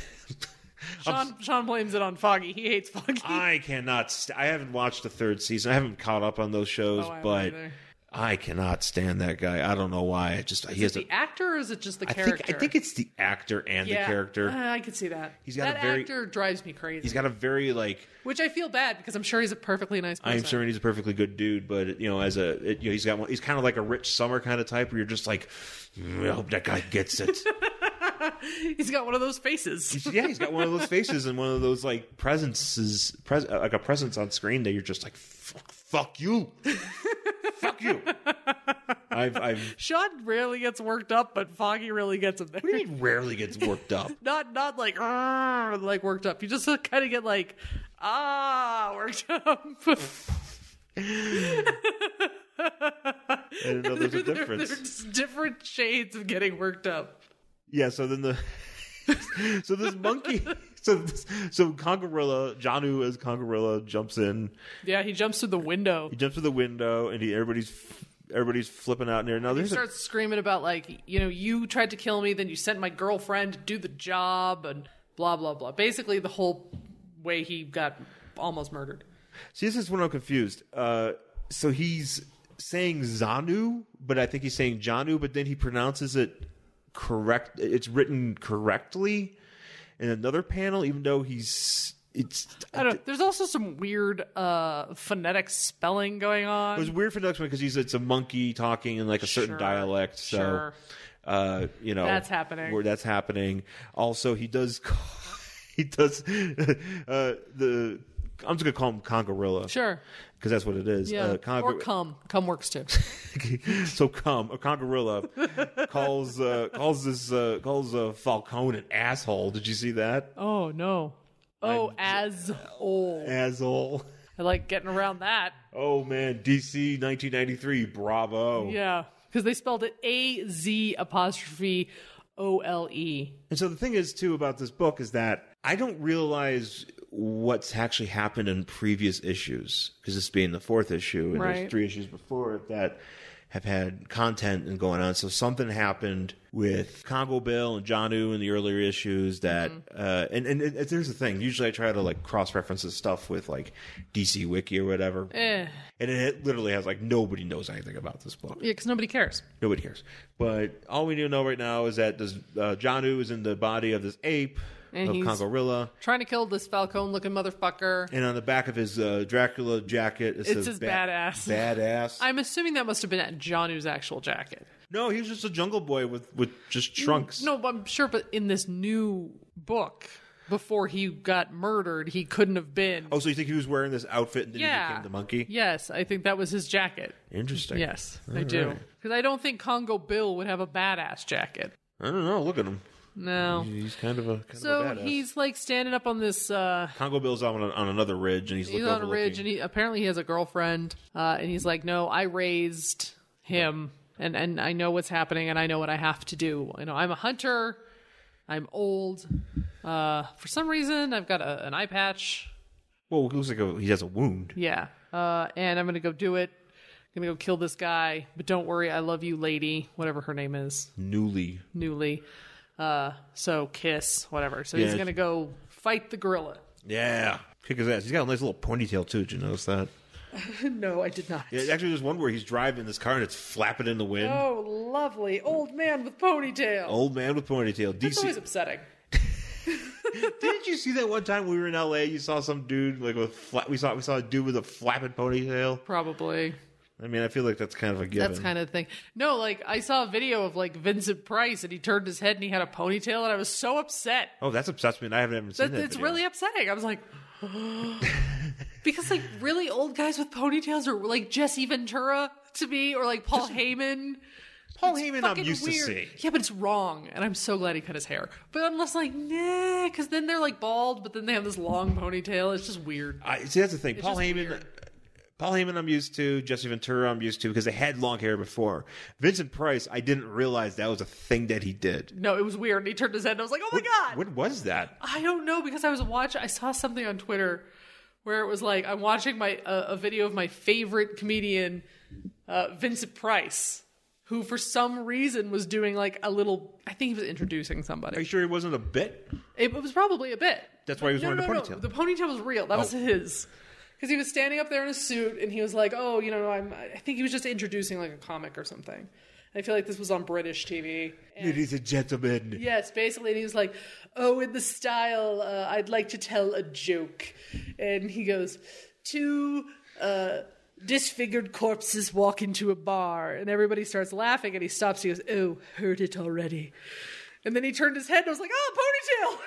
Sean Sean blames it on Foggy. He hates Foggy. I cannot. St- I haven't watched the third season. I haven't caught up on those shows, Oh, I haven't but either. I cannot stand that guy. I don't know why. I just he Is has it a. the actor or is it just the I character? think I think it's the actor and yeah, the character. uh, I could see that. He's got that a very- actor drives me crazy. He's got a very like. which I feel bad because I'm sure he's a perfectly nice person. I'm sure he's a perfectly good dude, but you know, as a it, you know, he's got one. He's kind of like a Rich Summer kind of type, where you're just like, "Mm, I hope that guy gets it. He's got one of those faces. He's, yeah, he's got one of those faces and one of those like presences, pres- like a presence on screen that you're just like, fuck, fuck you, fuck you. I've, I've. Sean rarely gets worked up, but Foggy really gets him there. What do you mean rarely gets worked up? Not, not like, "Arr," like worked up. You just kind of get like, ah, worked up. I didn't know there's a They're- difference. They're just different shades of getting worked up. Yeah, so then the so this monkey so this, so Congarilla, Janu as Congarilla jumps in. Yeah, he jumps through the window. He jumps through the window and he everybody's everybody's flipping out in there. Now He there's a, starts screaming about like, you know, you tried to kill me, then you sent my girlfriend to do the job, and blah blah blah. Basically, the whole way he got almost murdered. see, this is when I'm confused. Uh, so he's saying Zanu, but I think he's saying Janu, but then he pronounces it correct. It's written correctly in another panel, even though he's it's. I don't know. There's also some weird uh, phonetic spelling going on. It was weird for the next one because he's it's a monkey talking in like a certain Sure, dialect. So, sure. uh, you know, That's happening. Where that's happening. Also, he does. Call, he does uh, the. I'm just gonna call him Congarilla. Sure. Because that's what it is. Yeah. Uh, Congar- Or cum. Cum works too. so come a Congarilla calls uh, calls this uh, calls uh, Falcone an asshole. Did you see that? Oh no. Oh, I'm- as old. Asshole. I like getting around that. Oh man, D C nineteen ninety-three. Bravo. Yeah, because they spelled it A Z apostrophe O L E. And so the thing is too about this book is that I don't realize what's actually happened in previous issues, because this being the fourth issue and Right. there's three issues before it that have had content and going on. So something happened with Congo Bill and Janu in the earlier issues that, Mm-hmm. uh, and, and, and there's the thing. Usually I try to like cross-reference this stuff with like D C Wiki or whatever. Eh. And it literally has like, nobody knows anything about this book. Yeah, because nobody cares. Nobody cares. But all we need to know right now is that this, uh, Janu is in the body of this ape, And of he's- Congarilla. Trying to kill this Falcone-looking motherfucker. And on the back of his uh, Dracula jacket, it It says says ba- badass. Badass. I'm assuming that must have been at Janu's actual jacket. no, he was just a jungle boy with, with just trunks. No, I'm sure, but in this new book, before he got murdered, he couldn't have been. Oh, so you think he was wearing this outfit and then he yeah. became the monkey? Yes, I think that was his jacket. Interesting. Yes, I All do. right. Because I don't think Congo Bill would have a badass jacket. I don't know. Look at him. No. He's kind of a kind So of a badass. he's like standing up on this. Uh, Congo Bill's on, on another ridge, and he's, he's look on a ridge, overlooking- and he apparently he has a girlfriend. Uh, and he's like, "No, I raised him, and and I know what's happening, and I know what I have to do. You know, I'm a hunter. I'm old. Uh, for some reason, I've got a, an eye patch. Well, it looks like a, he has a wound. Yeah. Uh, and I'm gonna go do it. I'm gonna go kill this guy. But don't worry, I love you, lady. Whatever her name is, Newly. Newly. Uh, so kiss, whatever. So he's Yeah. gonna go fight the gorilla." Yeah. Kick his ass. He's got a nice little ponytail, too. Did you notice that? No, I did not. Yeah, actually, there's one where he's driving this car and it's flapping in the wind. Oh, lovely. Old man with ponytail. Old man with ponytail. That's D C. always upsetting. Didn't you see that one time we were in L A? You saw some dude like with flat. We saw we saw a dude with a flapping ponytail. Probably. I mean, I feel like that's kind of a given. That's kind of the thing. No, like, I saw a video of, like, Vincent Price, and he turned his head and he had a ponytail, and I was so upset. Oh, that's upsets me. And I haven't even seen That, that. it's video. really upsetting. I was like, because, like, really old guys with ponytails are like Jesse Ventura to me, or like Paul Heyman. Paul It's Heyman. I'm fucking used weird. to see. Yeah, but it's wrong, and I'm so glad he cut his hair. But I'm just like, nah, because then they're like bald, but then they have this long ponytail. It's just weird. I see. That's the thing. It's Paul just Heyman. weird. Paul Heyman, I'm used to. Jesse Ventura, I'm used to because they had long hair before. Vincent Price, I didn't realize that was a thing that he did. No, it was weird. And he turned his head, and I was like, oh my god. What was that? I don't know, because I was watching. I saw something on Twitter where it was like, I'm watching my uh, a video of my favorite comedian, uh, Vincent Price, who for some reason was doing like a little. I think he was introducing Are you somebody. sure he wasn't a bit? It, it was probably a bit. That's why he was no, wearing no, a no, ponytail. The ponytail was real. That was Oh. his. Because he was standing up there in a suit, and he was like, "Oh, you know, I'm." I think he was just introducing like a comic or something. I feel like this was on British T V. And- Ladies and gentlemen. Yes, basically, and he was like, "Oh, in the style, uh, I'd like to tell a joke," and he goes, two uh, disfigured corpses walk into a bar, and everybody starts laughing, and he stops. He goes, "Oh, heard it already," And then he turned his head and I was like, oh,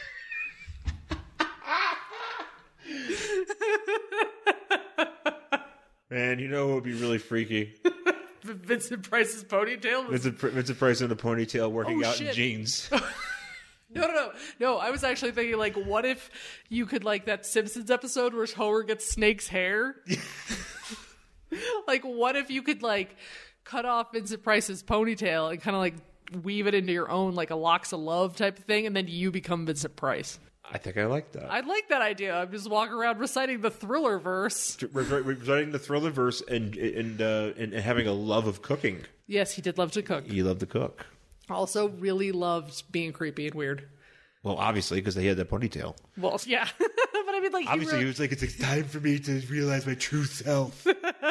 ponytail! Man, you know what would be really freaky? Vincent Price's ponytail? Was... Vincent, Vincent Price in a ponytail working Oh, out shit. in jeans. No, no, no. No, I was actually thinking, like, what if you could, like, that Simpsons episode where Homer gets Snake's hair? Like, what if you could, like, cut off Vincent Price's ponytail and kind of, like, weave it into your own, like, a Locks of Love type of thing, and then you become Vincent Price? I think I like that. I'd like that idea. I'm just walking around reciting the Thriller verse. Reciting the Thriller verse and and, uh, and having a love of cooking. Yes, he did love to cook. He loved to cook. Also, really loved being creepy and weird. Well, obviously, because he had that ponytail. Well, yeah. But I mean, like, he Obviously, really... he was like, it's time for me to realize my true self.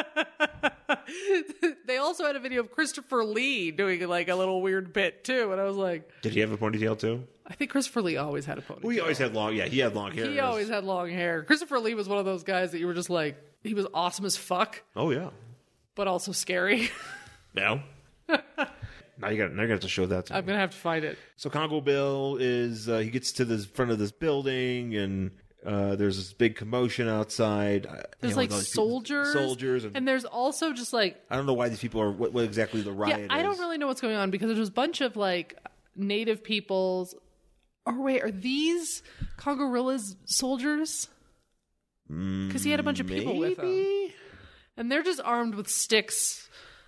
They also had a video of Christopher Lee doing, like, a little weird bit, too. And I was like... Did he have a ponytail, too? I think Christopher Lee always had a ponytail. Well, he always had long, yeah, he had long hair. He always had long hair. Christopher Lee was one of those guys that you were just like, he was awesome as fuck, Oh, yeah. but also scary. Now? now you got now you got to show that to I'm me. going to have to find it. So Congo Bill is, uh, he gets to the front of this building, and uh, there's this big commotion outside. Uh, There's you know, like all these people- soldiers. Soldiers. And, And there's also just like, I don't know why these people are, what, what exactly the riot yeah, is. I don't really know what's going on because there's a bunch of like native peoples. Or wait, are these Congorilla's soldiers? Because he had a bunch of people with him. Maybe? And they're just armed with sticks.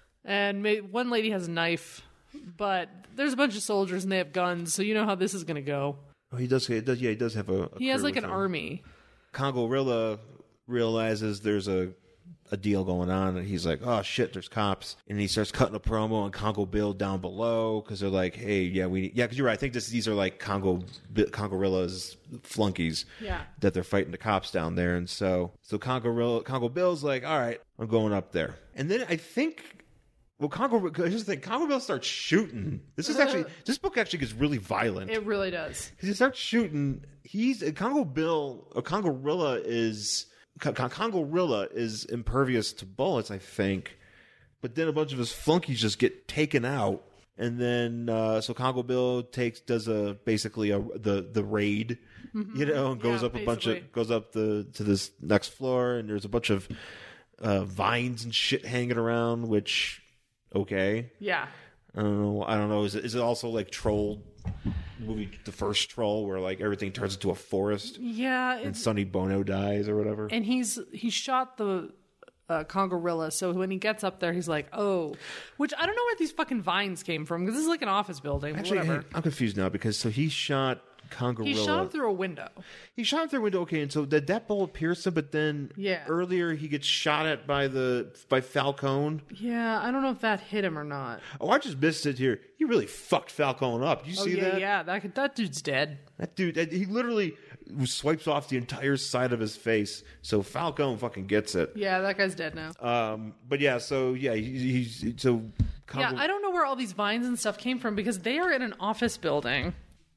And may- one lady has a knife. But there's a bunch of soldiers and they have guns. So you know how this is going to go. Oh, he does, he does, yeah, he does have a, a He has crew like with an him. army. Congorilla realizes there's a a deal going on, and he's like, "Oh shit, there's cops!" And he starts cutting a promo on Congo Bill down below because they're like, "Hey, yeah, we yeah," because you're right. I think this these are like Congo Congorilla's flunkies, Yeah. that they're fighting the cops down there, and so so Congorilla Congo Bill's like, "All right, I'm going up there," and then I think. Well, Congo, here's the thing. Congo Bill starts shooting. This is actually, this book actually gets really violent. It really does. Because he starts shooting. He's, Congo Bill, or Congorilla is, Con- Congorilla is impervious to bullets, I think. But then a bunch of his flunkies just get taken out. And then, uh, so Congo Bill takes, does a, basically a, the, the raid, you know, and goes Yeah, up a bunch basically. of, goes up the, to this next floor, and there's a bunch of, uh, vines and shit hanging around, which, okay. Yeah. I don't know. I don't know. Is it, is it also like Troll movie, the first Troll, where like everything turns into a forest Yeah. and It's, Sonny Bono dies or whatever? and he's he shot the uh, Congorilla, so when he gets up there, he's like, oh. Which, I don't know where these fucking vines came from, because this is like an office building. Actually, whatever. hang- I'm confused now because so he shot Congorilla. He shot him through a window. He shot him through a window. Okay, and so that that bullet pierced him, but then Yeah. earlier he gets shot at by the by Falcone. Yeah, I don't know if that hit him or not. Oh, I just missed it here. He really fucked Falcone up. Did you Oh, see yeah, that? yeah. That, that dude's dead. That dude, that- he literally swipes off the entire side of his face. So Falcone fucking gets it. Yeah, that guy's dead now. Um, but yeah, so yeah, he, he's so. Congo- Yeah, I don't know where all these vines and stuff came from because they are in an office building.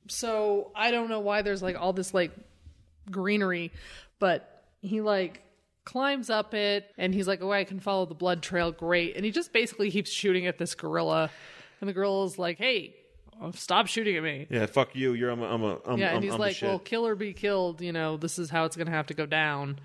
So I don't know why there's like all this like greenery, but he like climbs up it and he's like, oh, I can follow the blood trail. Great. And he just basically keeps shooting at this gorilla. And the gorilla's like, hey, stop shooting at me. Yeah, fuck you. You're I'm a, I'm a, I'm, Yeah, I'm, and he's I'm like, the shit. well, kill or be killed. You know, this is how it's going to have to go down.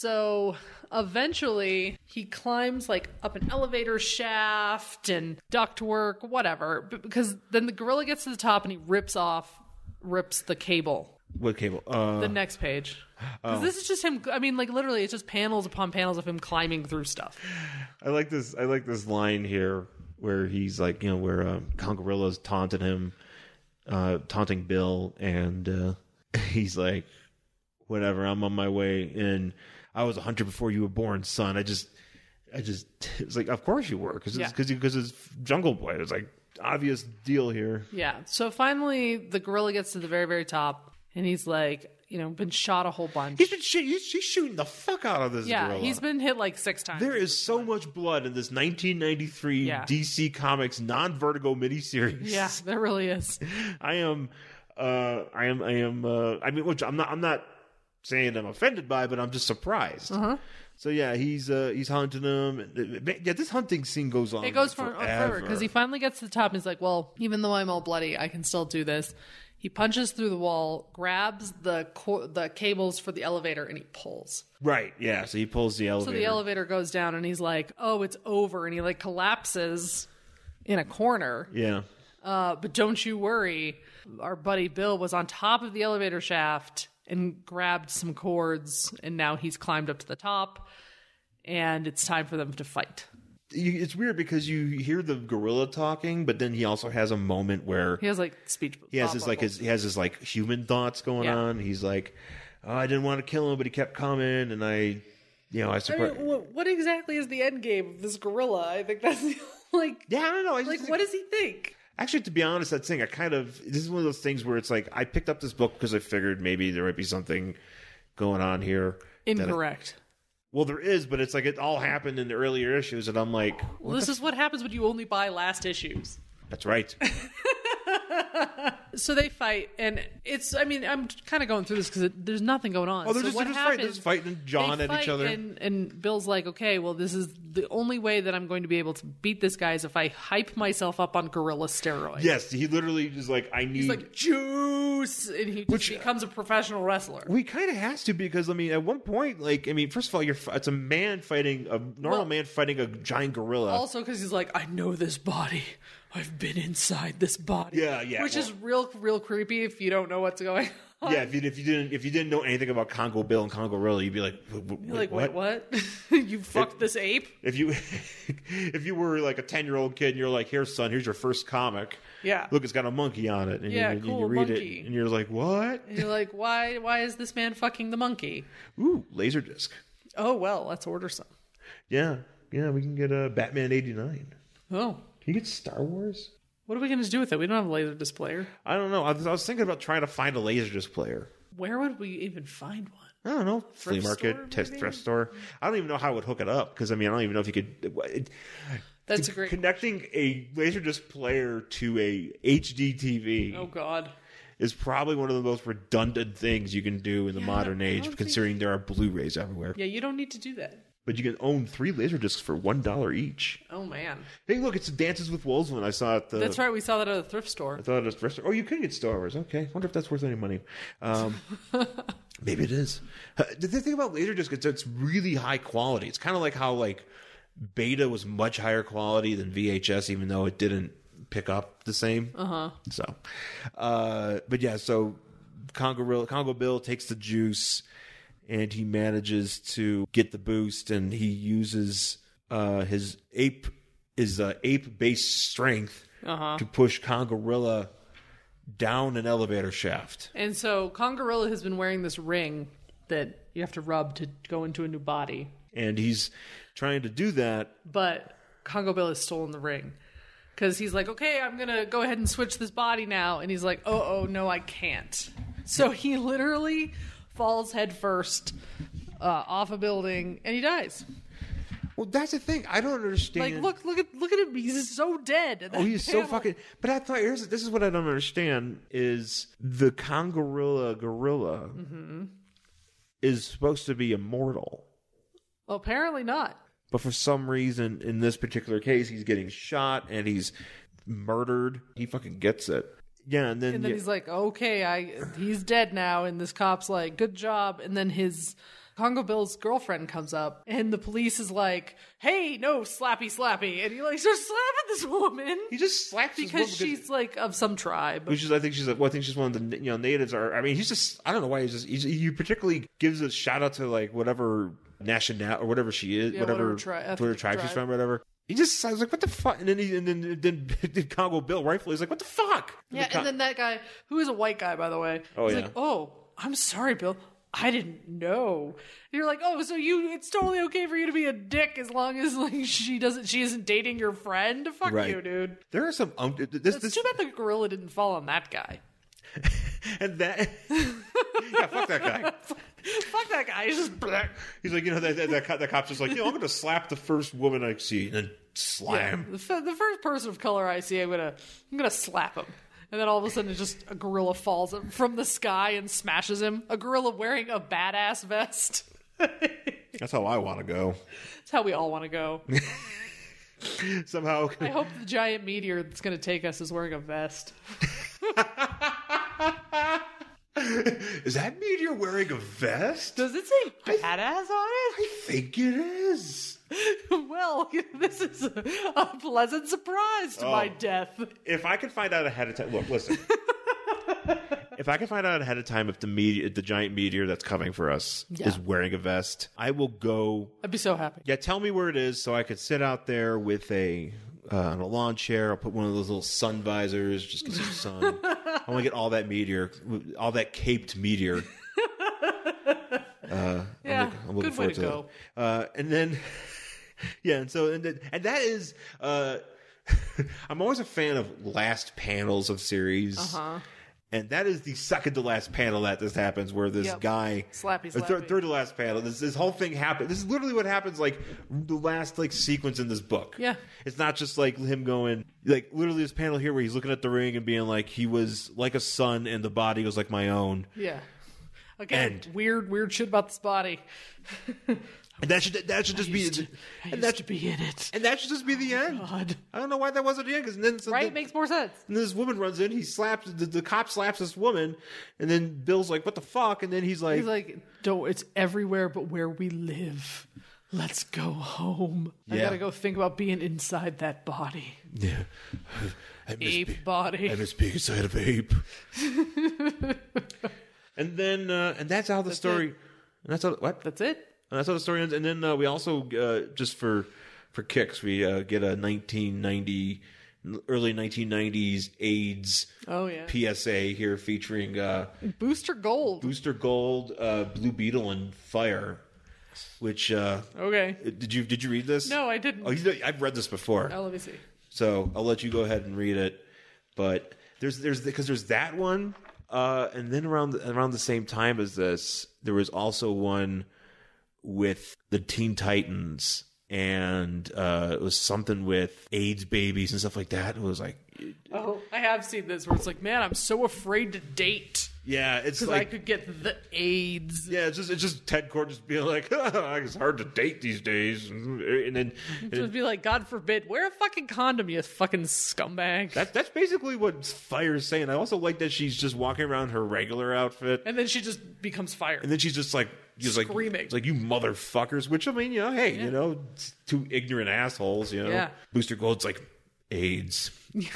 So eventually he climbs like up an elevator shaft and ductwork, whatever. But because then the gorilla gets to the top and he rips off, rips the cable. What cable? Uh, The next page. Because this is just him. I mean, like literally, it's just panels upon panels of him climbing through stuff. I like this. I like this line here where he's like, you know, where uh, Congorilla's taunting him, uh, taunting Bill, and uh, he's like, "Whatever, I'm on my way in. I was a hunter before you were born, son. I just, I just." It's like, of course you were, because Yeah. because because it's Jungle Boy. It's like obvious deal here. Yeah. So finally, the gorilla gets to the very, very top, and he's like, you know, been shot a whole bunch. He's been shit. He's, he's shooting the fuck out of this Yeah, gorilla. he's been hit like six times. There is so much blood in this nineteen ninety-three Yeah. D C Comics non-Vertigo miniseries. Yeah, there really is. I am, uh, I am, I am. Uh, I mean, which I'm not. I'm not saying I'm offended by, but I'm just surprised. Uh-huh. So yeah, he's uh, he's hunting him. Yeah, this hunting scene goes on. It goes like, for forever because he finally gets to the top and he's like, well, even though I'm all bloody, I can still do this. He punches through the wall, grabs the co- the cables for the elevator, and he pulls. Right, yeah. So he pulls the elevator. So the elevator goes down, and he's like, oh, it's over. And he like collapses in a corner. Yeah. Uh, but don't you worry. Our buddy Bill was on top of the elevator shaft and grabbed some cords, and now he's climbed up to the top, and it's time for them to fight. You, it's weird because you hear the gorilla talking, but then he also has a moment where He has like speech. he has his like his he has his like human thoughts going Yeah. on. He's like, oh, I didn't want to kill him, but he kept coming, and I, you know, I I support. mean, what, what exactly is the end game of this gorilla? I think that's the, like, Yeah, I don't know. I just like think- what does he think? Actually, to be honest, that thing I kind of this is one of those things where it's like I picked up this book because I figured maybe there might be something going on here. that I- Incorrect. well, there is, but it's like it all happened in the earlier issues, and I'm like, Well, this is what happens when you only buy last issues. that's right. So they fight, and it's, I mean, I'm kind of going through this because there's nothing going on. Oh, they're so just, what they're just happens, fighting, they're just fighting John they at fight, each other. And, and Bill's like, okay, well, this is the only way that I'm going to be able to beat this guy is if I hype myself up on gorilla steroids. Yes, he literally is like, I need. He's like, juice! And he just Which- becomes a professional wrestler. We kind of has to because I mean, at one point, like I mean, first of all, you're it's a man fighting a normal Well- man fighting a giant gorilla. Also, because he's like, I know this body. I've been inside this body. Yeah, yeah, Which well- is real, real creepy if you don't know what's going on. yeah, if you, if you didn't if you didn't know anything about Congo Bill and Congo Gorilla, you'd be like, wait, wait, You're like, what? wait, what? You fucked this ape? If you if you were like a ten year old kid and you're like, here, son, here's your first comic. Yeah. Look, it's got a monkey on it, and Yeah, you, cool, you read monkey. it, and you're like, what? And you're like, why? Why is this man fucking the monkey? Ooh, Laserdisc. Oh well, let's order some. Yeah, yeah, we can get a uh, Batman eighty-nine. Oh, Can you get Star Wars? what are we going to do with it? We don't have a laser displayer. I don't know. I was, I was thinking about trying to find a Laserdisc player. Where would we even find one? I don't know. Flea Thrift market, store, test maybe? thrift store. I don't even know how I would hook it up because I mean I don't even know if you could. It, That's a great. Connecting a Laserdisc player to a H D T V Oh God. is probably one of the most redundant things you can do in the Yeah, modern I age, don't considering there are Blu-rays everywhere. Yeah, you don't need to do that. But you can own three Laserdiscs for one dollar each. Oh man. Hey, look, it's Dances with Wolves one I saw at the. That's right. We saw that at a thrift store. I thought it was thrift store. Oh, you can get Star Wars. Okay, wonder if that's worth any money. Um, maybe it is. Uh, The thing about Laserdisc, it's, it's really high quality. It's kind of like how like Beta was much higher quality than V H S, even though it didn't pick up the same. Uh huh. So, uh, but yeah, so Congo Congo Bill takes the juice, and he manages to get the boost, and he uses uh, his ape his uh, ape based strength Uh-huh. to push Congorilla down an elevator shaft. And so Congorilla has been wearing this ring that you have to rub to go into a new body. And he's trying to do that. But Congo Bill has stolen the ring. Because he's like, okay, I'm going to go ahead and switch this body now. And he's like, oh, oh, no, I can't. So he literally falls head first uh, off a building and he dies. Well, that's the thing. I don't understand. Like, look, look at look at him. He's so dead. Oh, he's so fucking. But I thought here's this is what I don't understand is the Congorilla gorilla Mm-hmm. is supposed to be immortal, Well, apparently not. but for some reason in this particular case he's getting shot and he's murdered. He fucking gets it. Yeah, and then, And then yeah, he's like, okay, I he's dead now. And this cop's like, good job. And then his Congo Bill's girlfriend comes up and the police is like, hey, no, slappy, slappy. And he like starts slapping this woman he just slaps his because woman she's like of some tribe. Which is, I think she's, well, I think she's one of the, you know, natives are. I mean, he's just, I don't know why he's just. He's, he particularly gives a shout out to like whatever national or whatever she is, Yeah, whatever, whatever tri- ethnic whatever tribe she's tribe. from, whatever. He just, I was like, what the fuck? And then he, and then then, then Congo Bill rightfully is like, what the fuck? Yeah, the Con- and then that guy, who is a white guy, by the way, Oh, he's yeah. like, oh, I'm sorry, Bill. I didn't know. And you're like, oh, so you, it's totally okay for you to be a dick as long as like she doesn't, she isn't dating your friend? Fuck Right. you, dude. There are some um, this It's this too bad the gorilla didn't fall on that guy. and that. Yeah, fuck that guy. Fuck that guy. He's just black. He's like, you know, that that, that, cop, that cop's just like, you know, I'm gonna slap the first woman I see and then slam. The, f- the first person of color I see, I'm gonna, I'm gonna slap him. And then all of a sudden, it's just a gorilla falls from the sky and smashes him. A gorilla wearing a badass vest. That's how I want to go. That's how we all want to go. Somehow. I hope the giant meteor that's going to take us is wearing a vest. Is that meteor wearing a vest? Does it say badass on I it? think it is. Well, this is a, a pleasant surprise to Oh. my death. If I could find out ahead of time, look, listen. If I can find out ahead of time if the meteor, the giant meteor that's coming for us Yeah. is wearing a vest, I will go. I'd be so happy. Yeah, tell me where it is so I could sit out there with a uh, on a lawn chair. I'll put one of those little sun visors, just get some sun. I want to get all that meteor, all that caped meteor. Uh, Yeah, I'm, look, I'm looking good way forward to to go. that. Uh, and then, yeah, and so and, then, and that is. Uh, I'm always a fan of last panels of series. Uh-huh. And that is the second to last panel that this happens, where this Yep. guy, Slappy, or third, slappy. third to last panel, this this whole thing happened. This is literally what happens, like the last like sequence in this book. Yeah. It's not just like him going, like literally this panel here where he's looking at the ring and being like, he was like a son, and the body was like my own. Yeah. Again, End. weird, weird shit about this body. And that should that should just I be, used to, I and used that to be in it. and that should just be the end. God. I don't know why that wasn't the end, because then so Right? then- Makes more sense. And this woman runs in, he slaps, the, the cop slaps this woman, and then Bill's like, what the fuck? And then he's like, He's like, don't, it's everywhere but where we live. Let's go home. I Yeah. gotta go think about being inside that body. yeah. I miss Ape be- body. I miss being inside of ape. And then, uh, and that's how the story, it. and that's how, what? That's it? And that's how the story ends. And then uh, we also, uh, just for, for kicks, we uh, get a nineteen ninety, early nineteen nineties AIDS Oh, yeah. P S A here featuring uh, Booster Gold. Booster Gold, uh, Blue Beetle, and Fire. Which uh, Okay. did you did you read this? No, I didn't. Oh, you know, I've read this before, Oh, let me see. so I'll let you go ahead and read it. But there's there's because there's that one, uh, and then around the, around the same time as this, there was also one with the Teen Titans, and uh, it was something with AIDS babies and stuff like that. It was like, Oh, I have seen this where it's like, man, I'm so afraid to date yeah, it's because like I could get the AIDS. yeah, it's just it's just Ted Cord just being like, it's hard to date these days, and then and Just be like, God forbid, wear a fucking condom, you fucking scumbag. that that's basically what Fire's saying. I also like that she's just walking around her regular outfit, And then she just becomes fire. and then she's just like, just like Screaming. it's like you motherfuckers. Which I mean, you know, hey, Yeah. you know, it's two ignorant assholes. You know, Yeah. Booster Gold's like AIDS.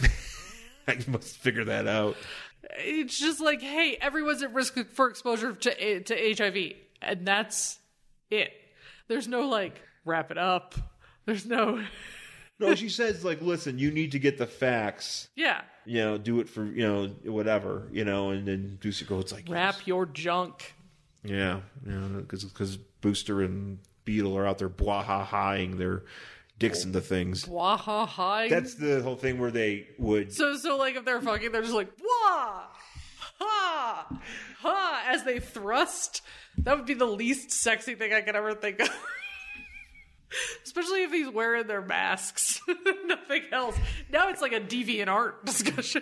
I must figure that out. It's just like, hey, everyone's at risk for exposure to to H I V, and that's it. There's no like wrap it up. There's no, No, she says like, listen, you need to get the facts. yeah, You know, do it for you know whatever. You know, and then Booster Gold's like, wrap your junk. yeah, you know, because Booster and Beetle are out there blah-ha-haing their dicks into things. Wah ha ha. That's the whole thing where they would. So, so like if they're fucking, they're just like wah, ha, ha, as they thrust. That would be the least sexy thing I could ever think of. Especially if he's wearing their masks, nothing else. Now it's like a deviant art discussion.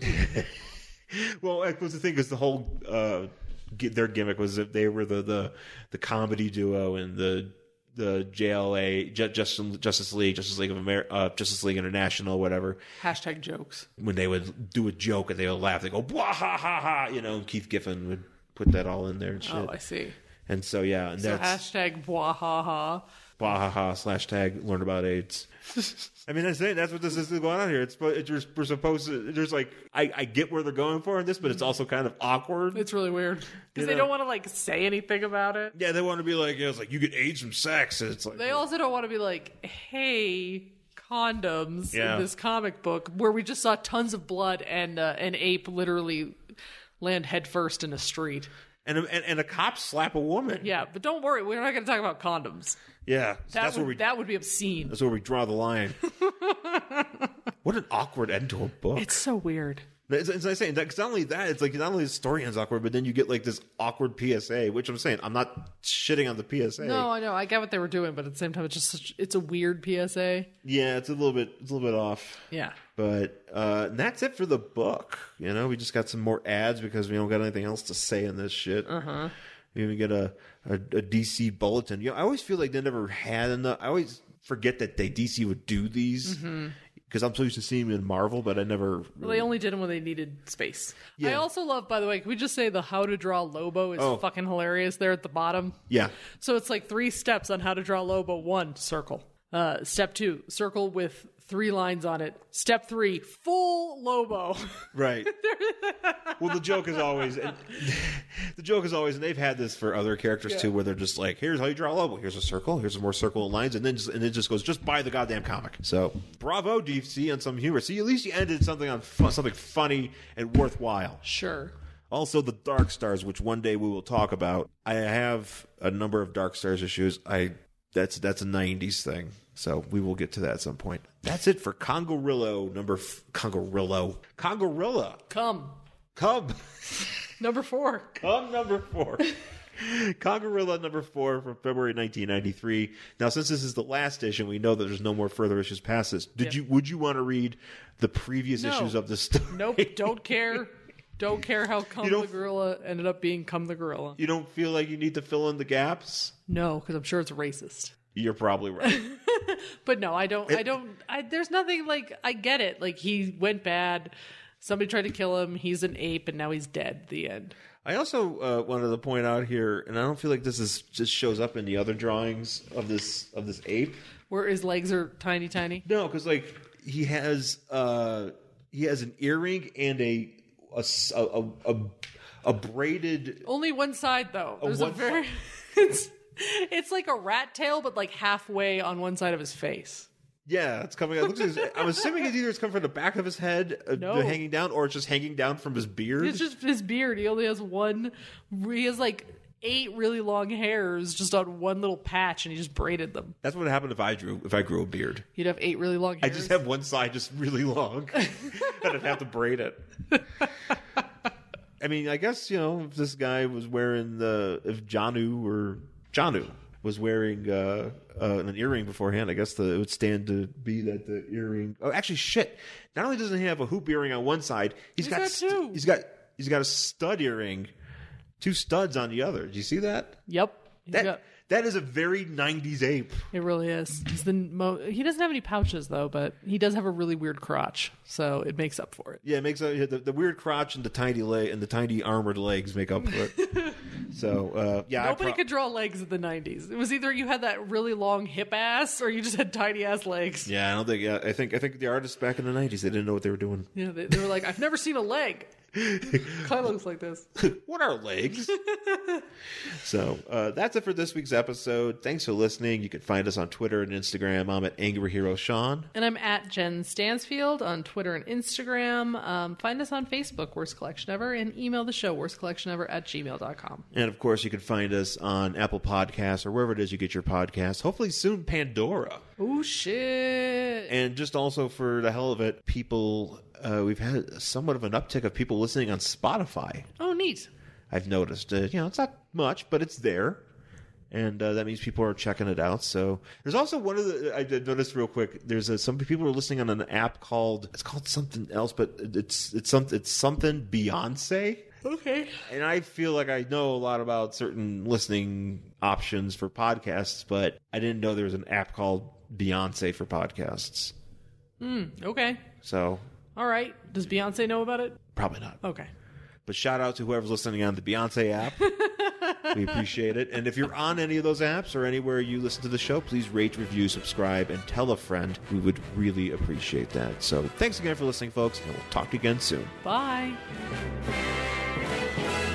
Well, that was the thing is the whole uh, gi- their gimmick was that they were the the, the comedy duo and the the J L A Ju- Justice Justice League Justice League of America uh, Justice League International whatever. Hashtag jokes. When they would do a joke and they would laugh, they go blah ha ha ha. You know, and Keith Giffen would put that all in there and shit. Oh, I see. And so yeah, and So that's hashtag wah ha ha. blah ha ha slash tag learn about AIDS. I mean, that's it. That's what this is going on here. It's it, you're, we're supposed to. There's like I, I get where they're going for in this, but it's also kind of awkward. It's really weird because You they know. don't want to like say anything about it. Yeah, they want to be like, you know, it's like you get AIDS from sex, and it's like They also don't want to be like, hey, condoms Yeah. in this comic book where we just saw tons of blood and uh, an ape literally land headfirst in a street. and, a, and and a cop slap a woman. Yeah, but don't worry, we're not going to talk about condoms. yeah. So That that's would where we that would be obscene. that's where we draw the line. What an awkward end to a book. It's so weird. It's, it's like saying that because not only that, it's like not only the story ends awkward, but then you get like this awkward P S A. Which I'm saying, I'm not shitting on the P S A. No, I know, I get what they were doing, but at the same time, it's just such, it's a weird P S A. Yeah, it's a little bit, it's a little bit off. Yeah. But uh, and that's it for the book. You know, we just got some more ads because we don't got anything else to say in this shit. Uh huh. We even get a, a, a D C bulletin. You know, I always feel like they never had enough. I always forget that they D C would do these because mm-hmm. I'm so used to seeing them in Marvel, but I never. Really... Well, they only did them when they needed space. Yeah. I also love, by the way, can we just say the how to draw Lobo is oh. fucking hilarious there at the bottom? Yeah. So it's like three steps on how to draw Lobo. One, circle. Uh, step two, circle with three lines on it. Step three, full Lobo. Right. Well, the joke is always, and the joke is always, and they've had this for other characters yeah. too, where they're just like, "Here's how you draw Lobo. Here's a circle. Here's some more circle lines," and then just, and it just goes, "Just buy the goddamn comic." So, bravo, D C, on some humor. See, at least you ended something on fun, something funny and worthwhile. Sure. Also, the Dark Stars, which one day we will talk about. I have a number of Dark Stars issues. I that's that's a nineties thing. So we will get to that at some point. That's it for Congorillo number f- Congorillo. Congorilla. Come. Come. Number four. Come number four. Congorilla number four from February nineteen ninety-three. Now, since this is the last issue, we know that there's no more further issues past this. Did yeah. you? Would you want to read the previous no. issues of this story? Nope. Don't care. Don't care how Come the Gorilla ended up being Come the Gorilla. You don't feel like you need to fill in the gaps? No, because I'm sure it's racist. You're probably right. But no, I don't. It, I don't. I, there's nothing like. I get it. Like he went bad. Somebody tried to kill him. He's an ape, and now he's dead. The end. I also uh, wanted to point out here, and I don't feel like this is just shows up in the other drawings of this of this ape, where his legs are tiny, tiny. No, because like he has uh, he has an earring and a a a, a, a braided. Only one side though. There's a, a very. it's, It's like a rat tail, but like halfway on one side of his face. Yeah, it's coming out. It looks like I'm assuming it's either it's coming from the back of his head, uh, no. hanging down, or it's just hanging down from his beard. It's just his beard. He only has one. He has like eight really long hairs just on one little patch, and he just braided them. That's what happened if I drew if I grew a beard. You'd have eight really long hairs. I just have one side just really long, and I'd have to braid it. I mean, I guess, you know, if this guy was wearing the if Janu or Janu was wearing uh, uh, an earring beforehand, I guess the, it would stand to be that the earring. Oh, actually, shit! Not only doesn't he have a hoop earring on one side, he's, he's got, got st- two. He's got he's got a stud earring, two studs on the other. Do you see that? Yep. That got- that is a very nineties ape. It really is. He's the mo- he doesn't have any pouches though, but he does have a really weird crotch, so it makes up for it. Yeah, it makes up the, the weird crotch and the tiny leg and the tiny armored legs make up for it. So uh, yeah, nobody pro- could draw legs in the nineties. It was either you had that really long hip ass, or you just had tiny ass legs. Yeah, I don't think. Yeah, I think I think the artists back in the nineties, they didn't know what they were doing. Yeah, they, they were like, I've never seen a leg. Kind of looks like this. What are legs? So uh, that's it for this week's episode. Thanks for listening. You can find us on Twitter and Instagram. I'm at Angry Hero Sean. And I'm at Jen Stansfield on Twitter and Instagram. Um, find us on Facebook, Worst Collection Ever, and email the show, worstcollectionever at gmail dot com. And of course, you can find us on Apple Podcasts or wherever it is you get your podcasts. Hopefully soon, Pandora. Oh, shit. And just also for the hell of it, people... Uh, we've had somewhat of an uptick of people listening on Spotify. Oh, neat. I've noticed. Uh, you know, it's not much, but it's there. And uh, that means people are checking it out. So there's also one of the, I noticed real quick, there's a, some people are listening on an app called, it's called something else, but it's it's something, it's something Beyonce. Okay. And I feel like I know a lot about certain listening options for podcasts, but I didn't know there was an app called Beyonce for podcasts. Hmm, okay. So... All right. Does Beyonce know about it? Probably not. Okay. But shout out to whoever's listening on the Beyonce app. We appreciate it. And if you're on any of those apps or anywhere you listen to the show, please rate, review, subscribe, and tell a friend. We would really appreciate that. So thanks again for listening, folks, and we'll talk again soon. Bye.